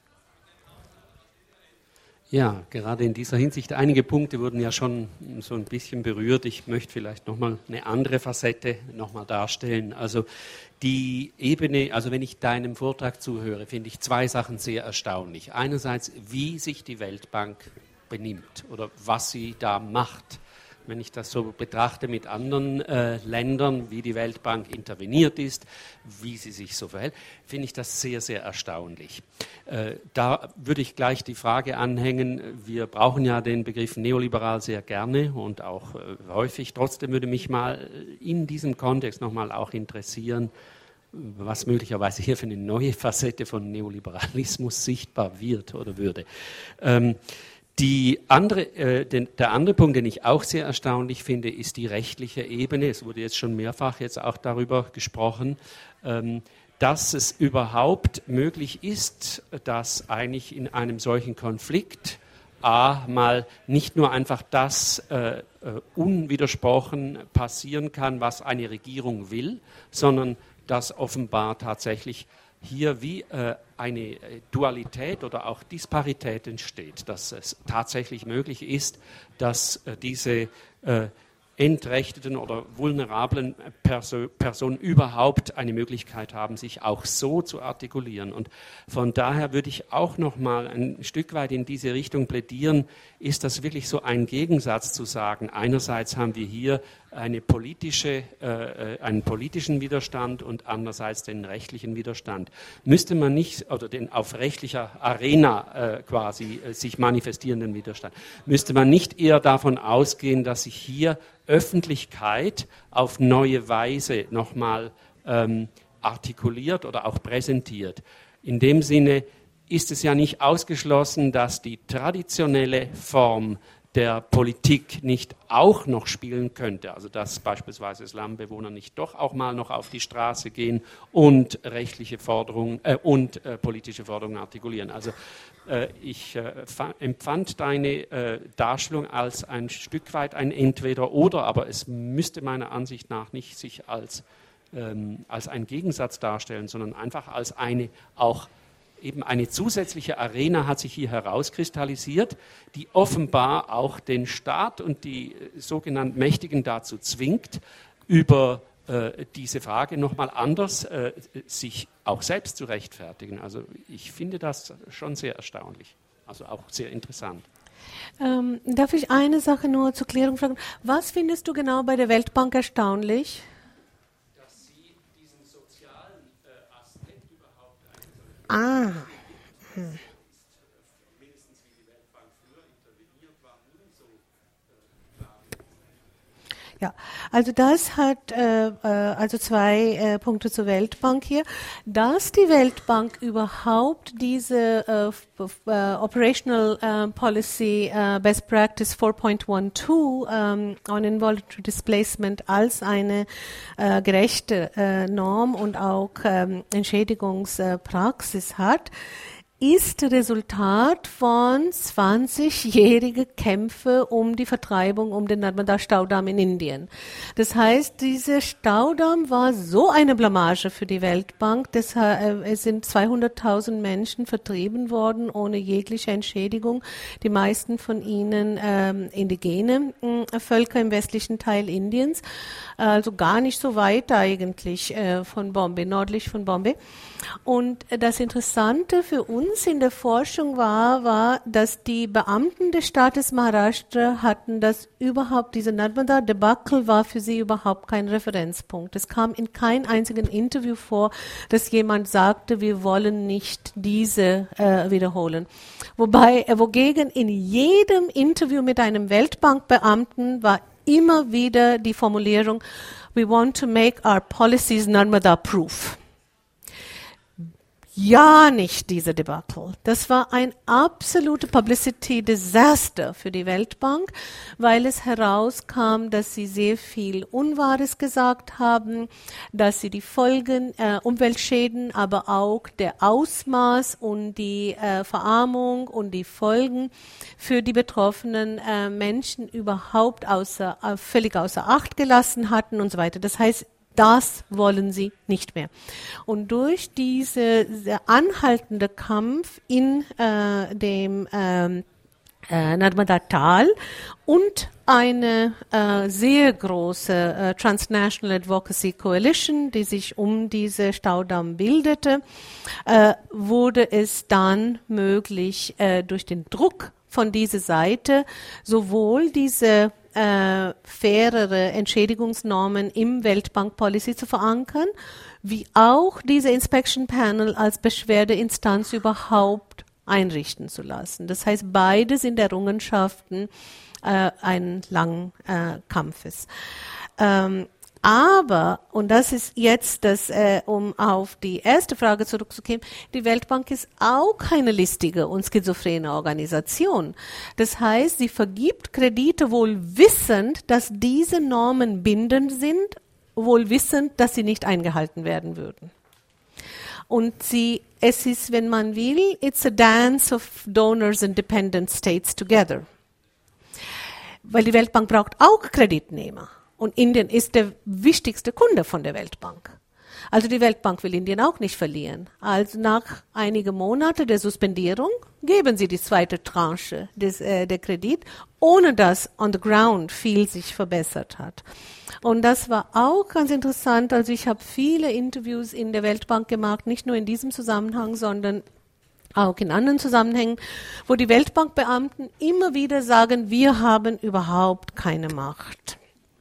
Ja, gerade in dieser Hinsicht, einige Punkte wurden ja schon so ein bisschen berührt. Ich möchte vielleicht nochmal eine andere Facette nochmal darstellen. Also die Ebene, also wenn ich deinem Vortrag zuhöre, finde ich zwei Sachen sehr erstaunlich. Einerseits, wie sich die Weltbank benimmt oder was sie da macht. Wenn ich das so betrachte mit anderen Ländern, wie die Weltbank interveniert ist, wie sie sich so verhält, finde ich das sehr, sehr erstaunlich. Da würde ich gleich die Frage anhängen, wir brauchen ja den Begriff neoliberal sehr gerne und auch häufig. Trotzdem würde mich mal in diesem Kontext nochmal auch interessieren, was möglicherweise hier für eine neue Facette von Neoliberalismus sichtbar wird oder würde. Der andere Punkt, den ich auch sehr erstaunlich finde, ist die rechtliche Ebene. Es wurde jetzt schon mehrfach jetzt auch darüber gesprochen, dass es überhaupt möglich ist, dass eigentlich in einem solchen Konflikt mal nicht nur einfach das unwidersprochen passieren kann, was eine Regierung will, sondern dass offenbar tatsächlich hier wie eine Dualität oder auch Disparität entsteht, dass es tatsächlich möglich ist, dass diese entrechteten oder vulnerablen Personen überhaupt eine Möglichkeit haben, sich auch so zu artikulieren. Und von daher würde ich auch noch mal ein Stück weit in diese Richtung plädieren, ist das wirklich so ein Gegensatz zu sagen, einerseits haben wir hier einen politischen Widerstand und andererseits den rechtlichen Widerstand. Müsste man nicht, oder den auf rechtlicher Arena quasi sich manifestierenden Widerstand, müsste man nicht eher davon ausgehen, dass sich hier Öffentlichkeit auf neue Weise nochmal artikuliert oder auch präsentiert. In dem Sinne ist es ja nicht ausgeschlossen, dass die traditionelle Form der Politik nicht auch noch spielen könnte, also dass beispielsweise Slumbewohner nicht doch auch mal noch auf die Straße gehen und rechtliche Forderungen und politische Forderungen artikulieren. Also ich empfand deine Darstellung als ein Stück weit ein Entweder-Oder, aber es müsste meiner Ansicht nach nicht sich als ein Gegensatz darstellen, sondern einfach als eben eine zusätzliche Arena hat sich hier herauskristallisiert, die offenbar auch den Staat und die sogenannten Mächtigen dazu zwingt, über diese Frage nochmal anders sich auch selbst zu rechtfertigen. Also ich finde das schon sehr erstaunlich, also auch sehr interessant. Darf ich eine Sache nur zur Klärung fragen? Was findest du genau bei der Weltbank erstaunlich? Dass sie diesen sozialen Aspekt überhaupt mindestens wie die Weltbank früher interveniert war, nie so Ja, also das hat also zwei Punkte zur Weltbank hier. Dass die Weltbank überhaupt diese Operational Policy Best Practice 4.12 on Involuntary Displacement als eine gerechte Norm und auch Entschädigungspraxis hat, ist Resultat von 20-jährigen Kämpfen um die Vertreibung um den Narmada-Staudamm in Indien. Das heißt, dieser Staudamm war so eine Blamage für die Weltbank. Es sind 200.000 Menschen vertrieben worden ohne jegliche Entschädigung. Die meisten von ihnen indigene Völker im westlichen Teil Indiens, also gar nicht so weit eigentlich von Bombay, nördlich von Bombay. Und das Interessante für uns in der Forschung war, dass die Beamten des Staates Maharashtra hatten, dass überhaupt diese Narmada-Debakel war für sie überhaupt kein Referenzpunkt. Es kam in keinem einzigen Interview vor, dass jemand sagte, wir wollen nicht diese wiederholen. Wogegen in jedem Interview mit einem Weltbankbeamten war immer wieder die Formulierung, we want to make our policies Narmada-proof. Ja, nicht diese Debakel. Das war ein absolute Publicity-Desaster für die Weltbank, weil es herauskam, dass sie sehr viel Unwahres gesagt haben, dass sie die Folgen, Umweltschäden, aber auch der Ausmaß und die Verarmung und die Folgen für die betroffenen Menschen überhaupt völlig außer Acht gelassen hatten und so weiter. Das heißt, das wollen sie nicht mehr. Und durch diese anhaltende Kampf in dem Narmada-Tal und eine sehr große Transnational Advocacy Coalition, die sich um diese Staudamm bildete, wurde es dann möglich, durch den Druck von dieser Seite sowohl diese fairere Entschädigungsnormen im Weltbank-Policy zu verankern, wie auch diese Inspection Panel als Beschwerdeinstanz überhaupt einrichten zu lassen. Das heißt, beides in Errungenschaften einen langen Kampfes. Aber, und das ist jetzt das, um auf die erste Frage zurückzukommen, die Weltbank ist auch keine listige und schizophrene Organisation. Das heißt, sie vergibt Kredite wohl wissend, dass diese Normen bindend sind, wohl wissend, dass sie nicht eingehalten werden würden. Und es ist, wenn man will, it's a dance of donors and dependent states together. Weil die Weltbank braucht auch Kreditnehmer. Und Indien ist der wichtigste Kunde von der Weltbank. Also die Weltbank will Indien auch nicht verlieren. Also nach einigen Monaten der Suspendierung geben sie die zweite Tranche der Kredit, ohne dass on the ground viel sich verbessert hat. Und das war auch ganz interessant. Also ich habe viele Interviews in der Weltbank gemacht, nicht nur in diesem Zusammenhang, sondern auch in anderen Zusammenhängen, wo die Weltbankbeamten immer wieder sagen, wir haben überhaupt keine Macht.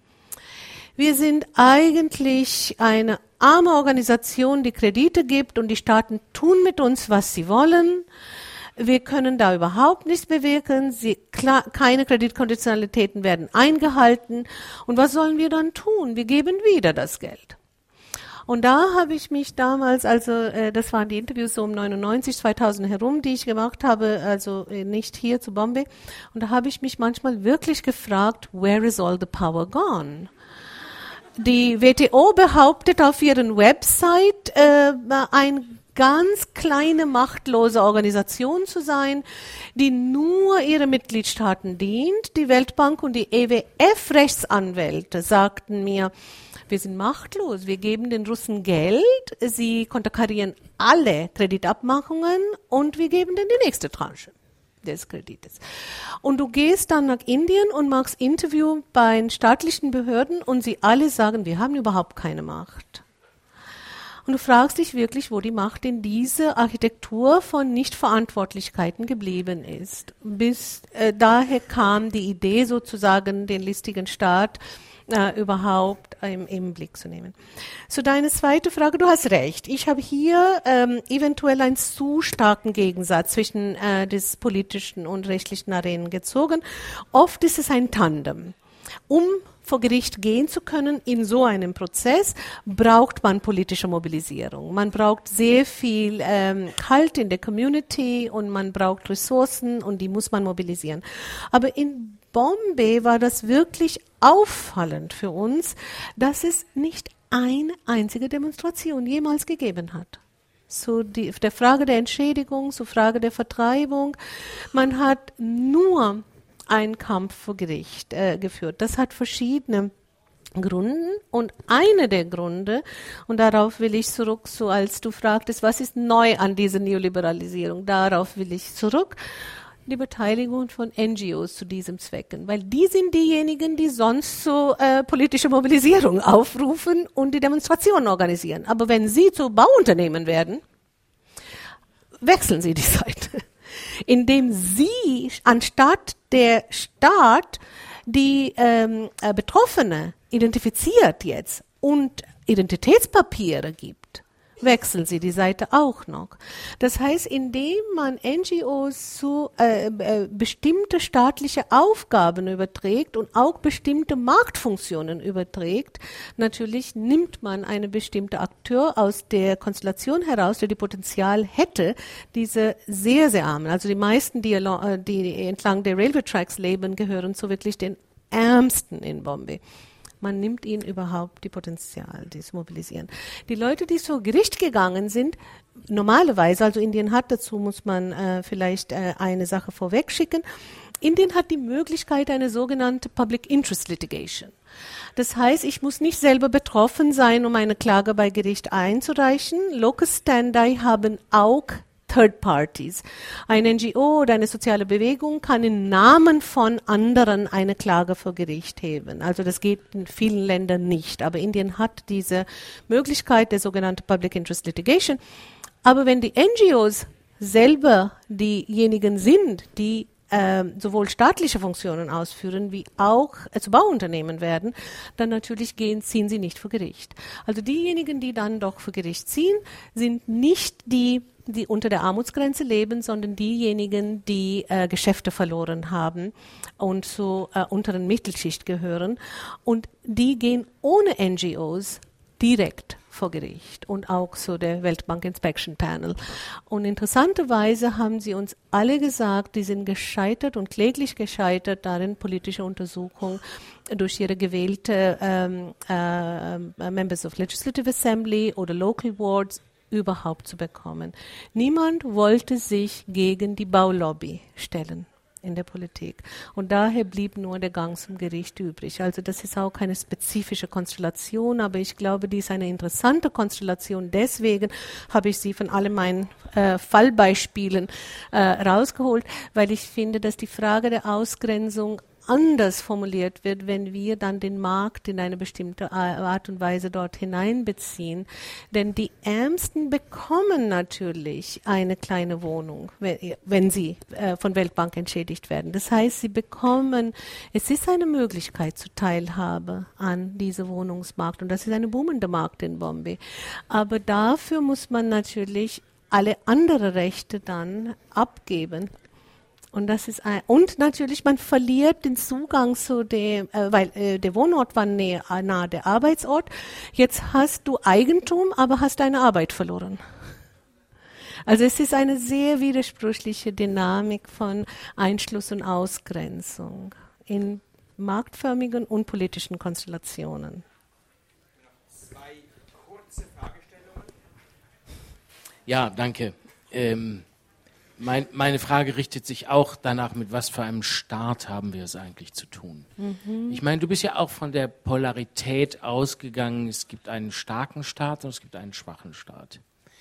Wir sind eigentlich eine arme Organisation, die Kredite gibt und die Staaten tun mit uns, was sie wollen. Wir können da überhaupt nichts bewirken. Keine Kreditkonditionalitäten werden eingehalten. Und was sollen wir dann tun? Wir geben wieder das Geld. Und da habe ich mich damals, also das waren die Interviews so um 99, 2000 herum, die ich gemacht habe, also nicht hier zu Bombay. Und da habe ich mich manchmal wirklich gefragt, where is all the power gone? Die WTO behauptet auf ihren Website, ein ganz kleine, machtlose Organisation zu sein, die nur ihre Mitgliedstaaten dient. Die Weltbank und die EWF-Rechtsanwälte sagten mir, wir sind machtlos, wir geben den Russen Geld, sie konterkarieren alle Kreditabmachungen und wir geben denen die nächste Tranche des Kredites. Und du gehst dann nach Indien und machst Interview bei den staatlichen Behörden und sie alle sagen, wir haben überhaupt keine Macht. Und du fragst dich wirklich, wo die Macht in diese Architektur von Nichtverantwortlichkeiten geblieben ist. Daher kam die Idee sozusagen, den listigen Staat überhaupt im Blick zu nehmen. Zu deiner zweiten Frage, du hast recht. Ich habe hier eventuell einen zu starken Gegensatz zwischen des politischen und rechtlichen Arenen gezogen. Oft ist es ein Tandem. Um vor Gericht gehen zu können in so einem Prozess, braucht man politische Mobilisierung. Man braucht sehr viel Halt in der Community und man braucht Ressourcen und die muss man mobilisieren. Aber in Bombay war das wirklich auffallend für uns, dass es nicht eine einzige Demonstration jemals gegeben hat. Zu der Frage der Entschädigung, zur Frage der Vertreibung. Man hat nur einen Kampf vor Gericht geführt. Das hat verschiedene Gründe und eine der Gründe, und darauf will ich zurück, so als du fragtest, was ist neu an dieser Neoliberalisierung, darauf will ich zurück. Die Beteiligung von NGOs zu diesem Zwecken, weil die sind diejenigen, die sonst zu politischer Mobilisierung aufrufen und die Demonstrationen organisieren. Aber wenn sie zu Bauunternehmen werden, wechseln sie die Seite, indem sie anstatt der Staat die Betroffene identifiziert jetzt und Identitätspapiere gibt, wechseln sie die Seite auch noch. Das heißt, indem man NGOs zu bestimmte staatliche Aufgaben überträgt und auch bestimmte Marktfunktionen überträgt, natürlich nimmt man eine bestimmte Akteur aus der Konstellation heraus, der die Potenzial hätte, diese sehr, sehr armen, also die meisten, die entlang der Railway Tracks leben, gehören zu wirklich den Ärmsten in Bombay. Man nimmt ihnen überhaupt die Potenzial, das Mobilisieren. Die Leute, die vor Gericht gegangen sind, normalerweise, also Indien hat, dazu muss man vielleicht eine Sache vorweg schicken, Indien hat die Möglichkeit eine sogenannte Public Interest Litigation. Das heißt, ich muss nicht selber betroffen sein, um eine Klage bei Gericht einzureichen. Locus standi haben auch Third Parties. Eine NGO oder eine soziale Bewegung kann im Namen von anderen eine Klage vor Gericht heben. Also das geht in vielen Ländern nicht. Aber Indien hat diese Möglichkeit der sogenannten Public Interest Litigation. Aber wenn die NGOs selber diejenigen sind, die sowohl staatliche Funktionen ausführen, wie auch zu Bauunternehmen werden, dann natürlich ziehen sie nicht vor Gericht. Also diejenigen, die dann doch vor Gericht ziehen, sind nicht die unter der Armutsgrenze leben, sondern diejenigen, die Geschäfte verloren haben und zur unteren Mittelschicht gehören. Und die gehen ohne NGOs direkt vor Gericht und auch so der Weltbank Inspection Panel. Und interessanterweise haben sie uns alle gesagt, die sind gescheitert und kläglich gescheitert darin, politische Untersuchung durch ihre gewählte Members of Legislative Assembly oder Local Boards überhaupt zu bekommen. Niemand wollte sich gegen die Baulobby stellen. in der Politik. Und daher blieb nur der Gang zum Gericht übrig. Also das ist auch keine spezifische Konstellation, aber ich glaube, die ist eine interessante Konstellation. Deswegen habe ich sie von allen meinen Fallbeispielen rausgeholt, weil ich finde, dass die Frage der Ausgrenzung anders formuliert wird, wenn wir dann den Markt in eine bestimmte Art und Weise dort hineinbeziehen. Denn die Ärmsten bekommen natürlich eine kleine Wohnung, wenn sie von Weltbank entschädigt werden. Das heißt, sie bekommen, es ist eine Möglichkeit zur Teilhabe an diesem Wohnungsmarkt und das ist eine boomende Markt in Bombay. Aber dafür muss man natürlich alle anderen Rechte dann abgeben. Und das ist und natürlich, man verliert den Zugang zu dem, weil der Wohnort war nahe der Arbeitsort. Jetzt hast du Eigentum, aber hast deine Arbeit verloren. Also es ist eine sehr widersprüchliche Dynamik von Einschluss und Ausgrenzung in marktförmigen und politischen Konstellationen. Zwei kurze Fragestellungen. Ja, danke. Meine Frage richtet sich auch danach, mit was für einem Staat haben wir es eigentlich zu tun? Ich meine, du bist ja auch von der Polarität ausgegangen, es gibt einen starken Staat und es gibt einen schwachen Staat.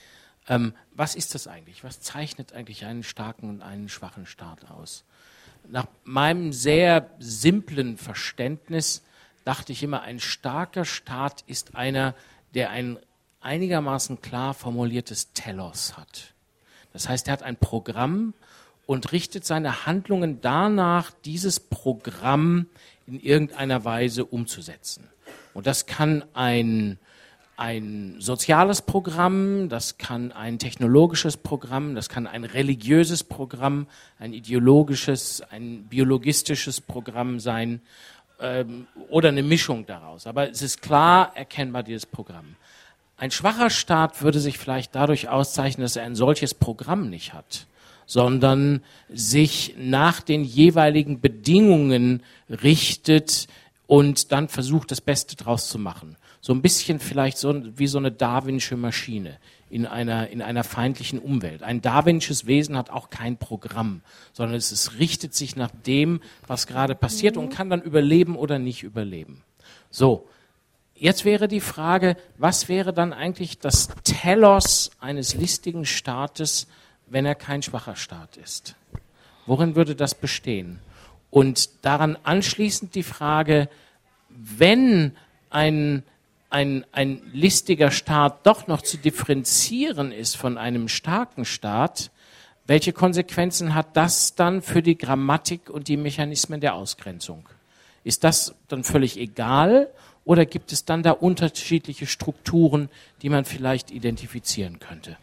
Was ist das eigentlich? Was zeichnet eigentlich einen starken und einen schwachen Staat aus? Nach meinem sehr simplen Verständnis dachte ich immer, ein starker Staat ist einer, der ein einigermaßen klar formuliertes Telos hat. Das heißt, er hat ein Programm und richtet seine Handlungen danach, dieses Programm in irgendeiner Weise umzusetzen. Und das kann ein soziales Programm, das kann ein technologisches Programm, das kann ein religiöses Programm, ein ideologisches, ein biologistisches Programm sein oder eine Mischung daraus. Aber es ist klar erkennbar, dieses Programm. Ein schwacher Staat würde sich vielleicht dadurch auszeichnen, dass er ein solches Programm nicht hat, sondern sich nach den jeweiligen Bedingungen richtet und dann versucht, das Beste draus zu machen. So ein bisschen vielleicht so wie so eine darwinsche Maschine in einer feindlichen Umwelt. Ein darwinsches Wesen hat auch kein Programm, sondern es richtet sich nach dem, was gerade passiert und kann dann überleben oder nicht überleben. So. Jetzt wäre die Frage, was wäre dann eigentlich das Telos eines listigen Staates, wenn er kein schwacher Staat ist? Worin würde das bestehen? Und daran anschließend die Frage, wenn ein listiger Staat doch noch zu differenzieren ist von einem starken Staat, welche Konsequenzen hat das dann für die Grammatik und die Mechanismen der Ausgrenzung? Ist das dann völlig egal? Oder gibt es dann da unterschiedliche Strukturen, die man vielleicht identifizieren könnte?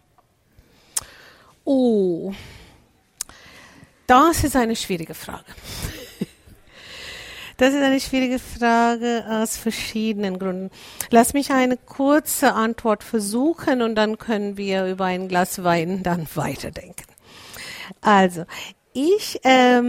Oh, das ist eine schwierige Frage. Das ist eine schwierige Frage aus verschiedenen Gründen. Lass mich eine kurze Antwort versuchen und dann können wir über ein Glas Wein dann weiterdenken. Also, ich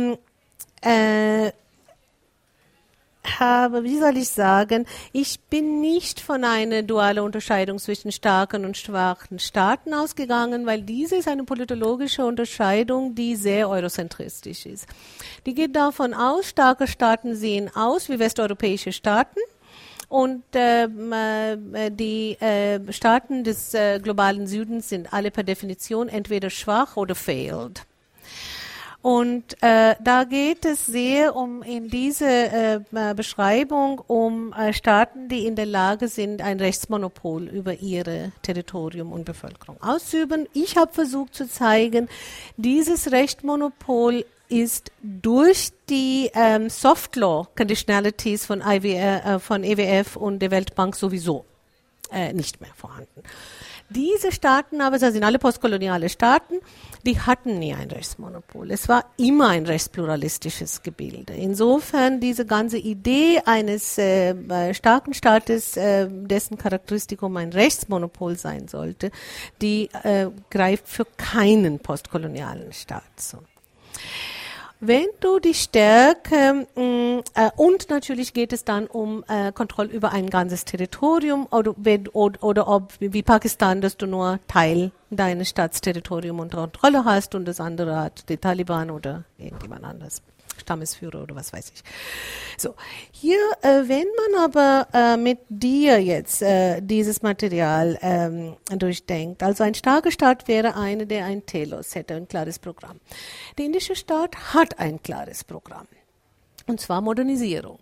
ich bin nicht von einer dualen Unterscheidung zwischen starken und schwachen Staaten ausgegangen, weil diese ist eine politologische Unterscheidung, die sehr eurozentristisch ist. Die geht davon aus, starke Staaten sehen aus wie westeuropäische Staaten und die Staaten des globalen Südens sind alle per Definition entweder schwach oder failed. Und da geht es sehr in diese Beschreibung um Staaten, die in der Lage sind, ein Rechtsmonopol über ihre Territorium und Bevölkerung auszuüben. Ich habe versucht zu zeigen, dieses Rechtsmonopol ist durch die Soft Law Conditionalities von EWF und der Weltbank sowieso nicht mehr vorhanden. Diese Staaten aber, das sind alle postkoloniale Staaten, die hatten nie ein Rechtsmonopol. Es war immer ein rechtspluralistisches Gebilde. Insofern diese ganze Idee eines starken Staates, dessen Charakteristikum ein Rechtsmonopol sein sollte, die greift für keinen postkolonialen Staat zu. Wenn du die Stärke und natürlich geht es dann um Kontrolle über ein ganzes Territorium oder ob wie Pakistan, dass du nur Teil deines Staatsterritoriums unter Kontrolle hast und das andere hat die Taliban oder irgendjemand anderes, Stammesführer oder was weiß ich. So, hier, wenn man aber mit dir jetzt dieses Material durchdenkt, also ein starker Staat wäre eine, der ein Telos hätte, ein klares Programm. Der indische Staat hat ein klares Programm, und zwar Modernisierung.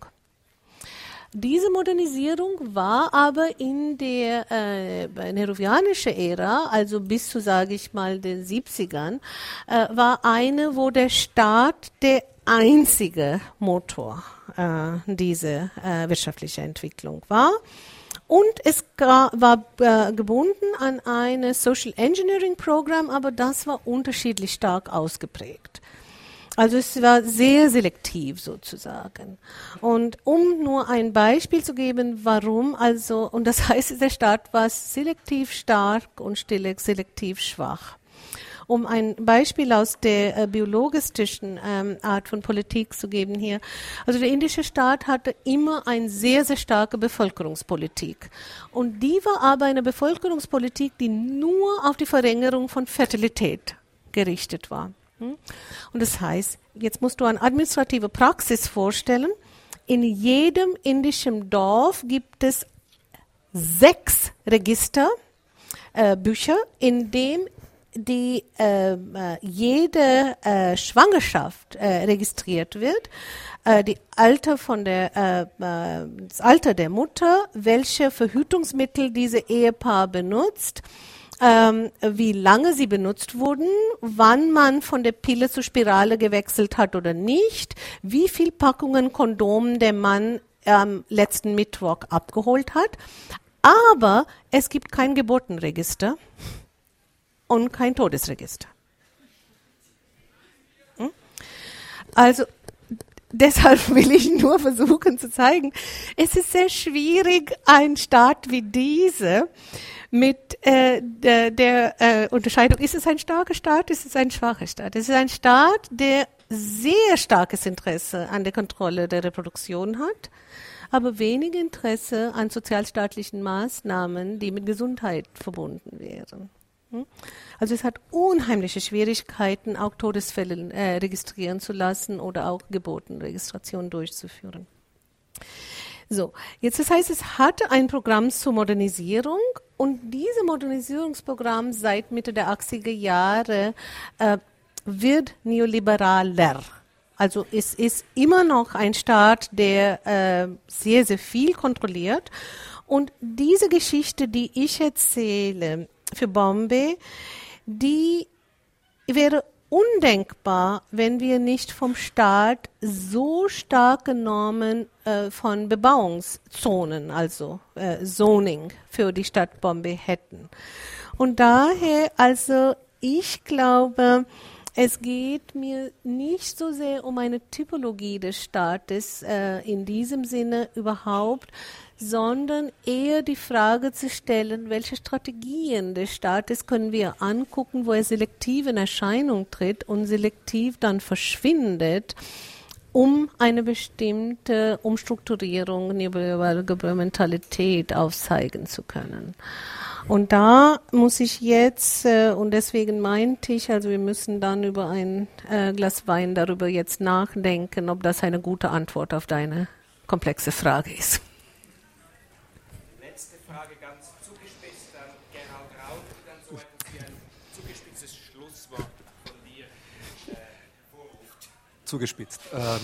Diese Modernisierung war aber in der nehruvianischen Ära, also bis zu, sage ich mal, den 70ern, war eine, wo der Staat der einzige Motor dieser wirtschaftlichen Entwicklung war. Und es war gebunden an ein Social Engineering Programm, aber das war unterschiedlich stark ausgeprägt. Also es war sehr selektiv sozusagen. Und um nur ein Beispiel zu geben, warum, also, und das heißt, der Staat war selektiv stark und selektiv schwach. Um ein Beispiel aus der biologistischen Art von Politik zu geben hier. Also der indische Staat hatte immer eine sehr, sehr starke Bevölkerungspolitik. Und die war aber eine Bevölkerungspolitik, die nur auf die Verringerung von Fertilität gerichtet war. Und das heißt, jetzt musst du eine administrative Praxis vorstellen. In jedem indischen Dorf gibt es 6 Registerbücher, in dem die jede Schwangerschaft registriert wird, die Alter von das Alter der Mutter, welche Verhütungsmittel diese Ehepaar benutzt, wie lange sie benutzt wurden, wann man von der Pille zur Spirale gewechselt hat oder nicht, wie viel Packungen Kondomen der Mann am letzten Mittwoch abgeholt hat. Aber es gibt kein Geburtenregister und kein Todesregister. Also deshalb will ich nur versuchen zu zeigen, es ist sehr schwierig, ein Staat wie diese mit der Unterscheidung, ist es ein starker Staat, ist es ein schwacher Staat? Es ist ein Staat, der sehr starkes Interesse an der Kontrolle der Reproduktion hat, aber wenig Interesse an sozialstaatlichen Maßnahmen, die mit Gesundheit verbunden wären. Also es hat unheimliche Schwierigkeiten, auch Todesfälle registrieren zu lassen oder auch Geburtenregistration durchzuführen. So, jetzt das heißt, es hatte ein Programm zur Modernisierung und dieses Modernisierungsprogramm seit Mitte der 80er Jahre wird neoliberaler. Also es ist immer noch ein Staat, der sehr, sehr viel kontrolliert. Und diese Geschichte, die ich erzähle für Bombay, die wäre undenkbar, wenn wir nicht vom Staat so starke Normen von Bebauungszonen, also Zoning für die Stadt Bombay hätten. Und daher, also ich glaube, es geht mir nicht so sehr um eine Typologie des Staates in diesem Sinne überhaupt, sondern eher die Frage zu stellen, welche Strategien des Staates können wir angucken, wo er selektiv in Erscheinung tritt und selektiv dann verschwindet, um eine bestimmte Umstrukturierung, neoliberale Mentalität aufzeigen zu können. Und da muss ich jetzt, und deswegen meinte ich, also wir müssen dann über ein Glas Wein darüber jetzt nachdenken, ob das eine gute Antwort auf deine komplexe Frage ist. Letzte Frage ganz zugespitzt an Gerald Rauch, dann so etwas wie ein zugespitztes Schlusswort von dir vorruft. Zugespitzt.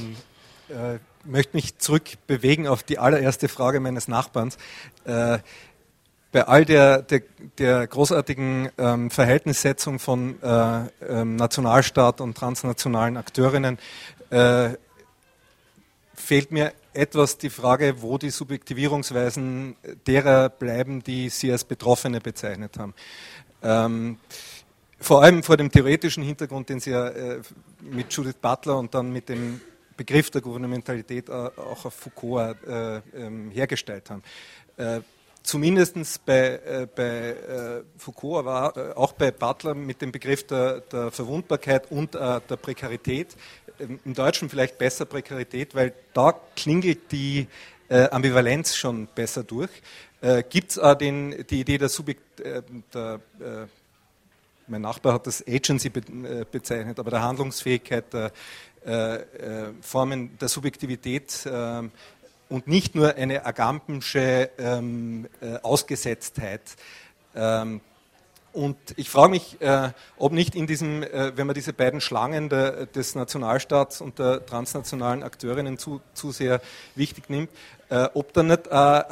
Ich möchte mich zurückbewegen auf die allererste Frage meines Nachbarns. Bei all der großartigen Verhältnissetzung von Nationalstaat und transnationalen Akteurinnen fehlt mir etwas die Frage, wo die Subjektivierungsweisen derer bleiben, die Sie als Betroffene bezeichnet haben. Vor allem vor dem theoretischen Hintergrund, den Sie ja mit Judith Butler und dann mit dem Begriff der Gouvernementalität auch auf Foucault hergestellt haben. zumindest bei Foucault, aber auch bei Butler mit dem Begriff der Verwundbarkeit und der Prekarität, im Deutschen vielleicht besser Prekarität, weil da klingelt die Ambivalenz schon besser durch. Gibt es auch die Idee mein Nachbar hat das Agency bezeichnet, aber der Handlungsfähigkeit, der Formen der Subjektivität und nicht nur eine agampensche Ausgesetztheit. Und ich frage mich, ob nicht in diesem, wenn man diese beiden Schlangen des Nationalstaats und der transnationalen Akteurinnen zu sehr wichtig nimmt, ob da nicht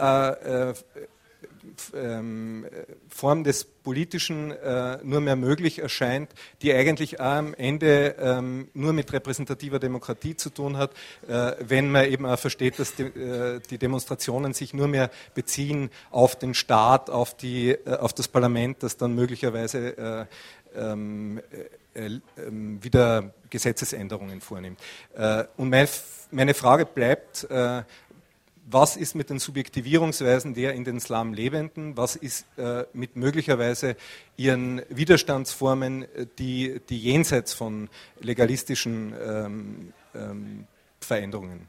Form des Politischen nur mehr möglich erscheint, die eigentlich auch am Ende nur mit repräsentativer Demokratie zu tun hat, wenn man eben auch versteht, dass die Demonstrationen sich nur mehr beziehen auf den Staat, auf das Parlament, das dann möglicherweise wieder Gesetzesänderungen vornimmt. Und meine Frage bleibt, was ist mit den Subjektivierungsweisen der in den Slum Lebenden? Was ist mit möglicherweise ihren Widerstandsformen, die jenseits von legalistischen Veränderungen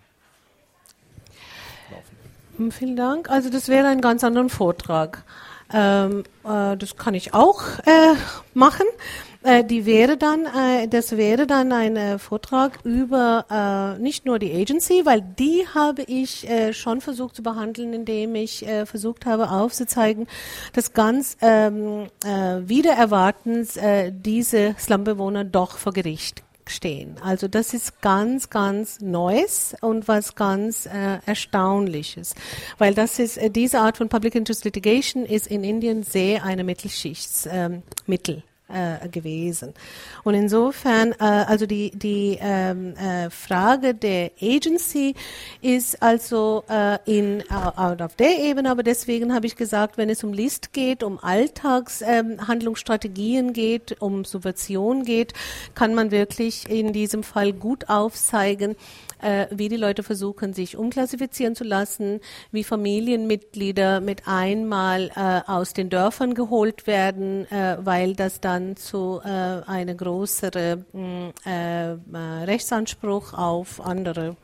laufen? Vielen Dank. Also das wäre ein ganz anderer Vortrag. Das kann ich auch machen. Das wäre dann ein Vortrag über nicht nur die Agency, weil die habe ich schon versucht zu behandeln, indem ich versucht habe aufzuzeigen, dass ganz wider Erwartens diese Slumbewohner doch vor Gericht stehen. Also das ist ganz, ganz Neues und was ganz Erstaunliches, weil das ist diese Art von Public Interest Litigation ist in Indien sehr eine Mittelschichtsmittel gewesen. Und insofern, also die Frage der Agency ist also auf der Ebene, aber deswegen habe ich gesagt, wenn es um List geht, um Alltagshandlungsstrategien geht, um Subversion geht, kann man wirklich in diesem Fall gut aufzeigen, wie die Leute versuchen, sich umklassifizieren zu lassen, wie Familienmitglieder mit einmal aus den Dörfern geholt werden, weil das dann zu eine größere Rechtsanspruch auf andere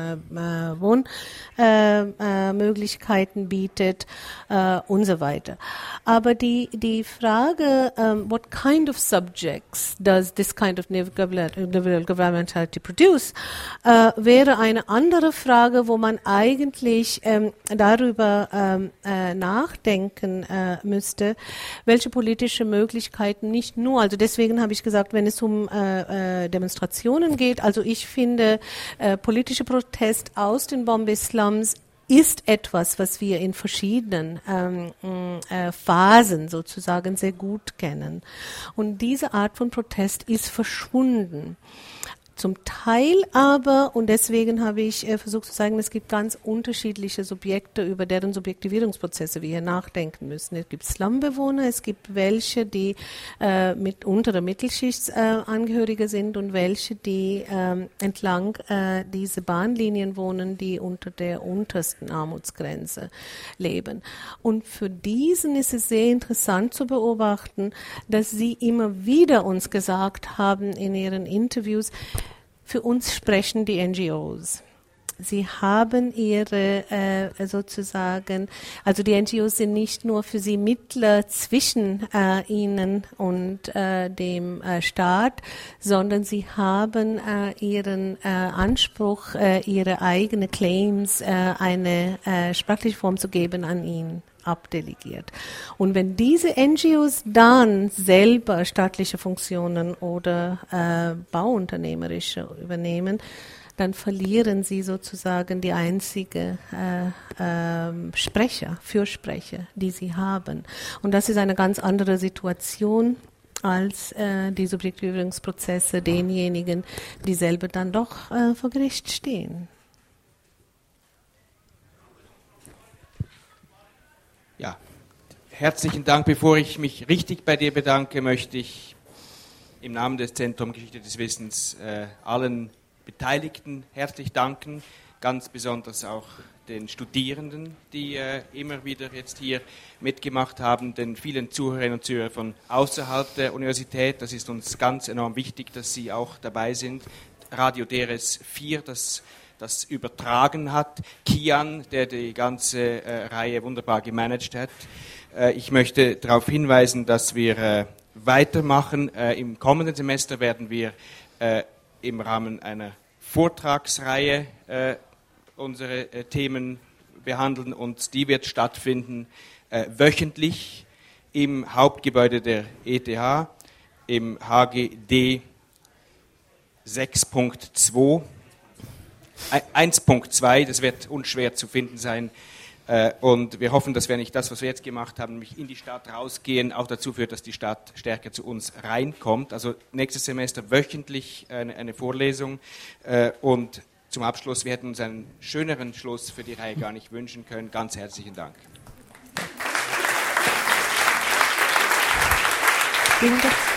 Wohnmöglichkeiten bietet und so weiter. Aber die Frage, what kind of subjects does this kind of neoliberal governmentality produce, wäre eine andere Frage, wo man eigentlich darüber nachdenken müsste, welche politische Möglichkeiten nicht nur, also deswegen habe ich gesagt, wenn es um Demonstrationen geht, also ich finde politische Protest aus den Bombay-Slums ist etwas, was wir in verschiedenen Phasen sozusagen sehr gut kennen. Und diese Art von Protest ist verschwunden. Zum Teil aber, und deswegen habe ich versucht zu sagen, es gibt ganz unterschiedliche Subjekte, über deren Subjektivierungsprozesse wir hier nachdenken müssen. Es gibt Slumbewohner, es gibt welche, die mit untere Mittelschichtsangehörige sind und welche, die entlang diese Bahnlinien wohnen, die unter der untersten Armutsgrenze leben. Und für diesen ist es sehr interessant zu beobachten, dass sie immer wieder uns gesagt haben in ihren Interviews, für uns sprechen die NGOs. Sie haben ihre sozusagen, also die NGOs sind nicht nur für sie Mittler zwischen ihnen und dem Staat, sondern sie haben ihren Anspruch, ihre eigenen Claims, eine sprachliche Form zu geben an ihn abdelegiert. Und wenn diese NGOs dann selber staatliche Funktionen oder bauunternehmerische übernehmen, dann verlieren sie sozusagen die einzige Fürsprecher, die sie haben. Und das ist eine ganz andere Situation als die Subjektivierungsprozesse denjenigen, die selber dann doch vor Gericht stehen. Ja, herzlichen Dank. Bevor ich mich richtig bei dir bedanke, möchte ich im Namen des Zentrums Geschichte des Wissens allen Beteiligten herzlich danken, ganz besonders auch den Studierenden, die immer wieder jetzt hier mitgemacht haben, den vielen Zuhörerinnen und Zuhörern von außerhalb der Universität. Das ist uns ganz enorm wichtig, dass Sie auch dabei sind. Radio DRS 4, das übertragen hat. Kian, der die ganze Reihe wunderbar gemanagt hat. Ich möchte darauf hinweisen, dass wir weitermachen. Im kommenden Semester werden wir im Rahmen einer Vortragsreihe unsere Themen behandeln und die wird stattfinden wöchentlich im Hauptgebäude der ETH, im HGD 6.2, 1.2, das wird unschwer zu finden sein. Und wir hoffen, dass wir nicht das, was wir jetzt gemacht haben, nämlich in die Stadt rausgehen, auch dazu führt, dass die Stadt stärker zu uns reinkommt. Also nächstes Semester wöchentlich eine Vorlesung. Und zum Abschluss, wir hätten uns einen schöneren Schluss für die Reihe gar nicht wünschen können. Ganz herzlichen Dank. Vielen Dank.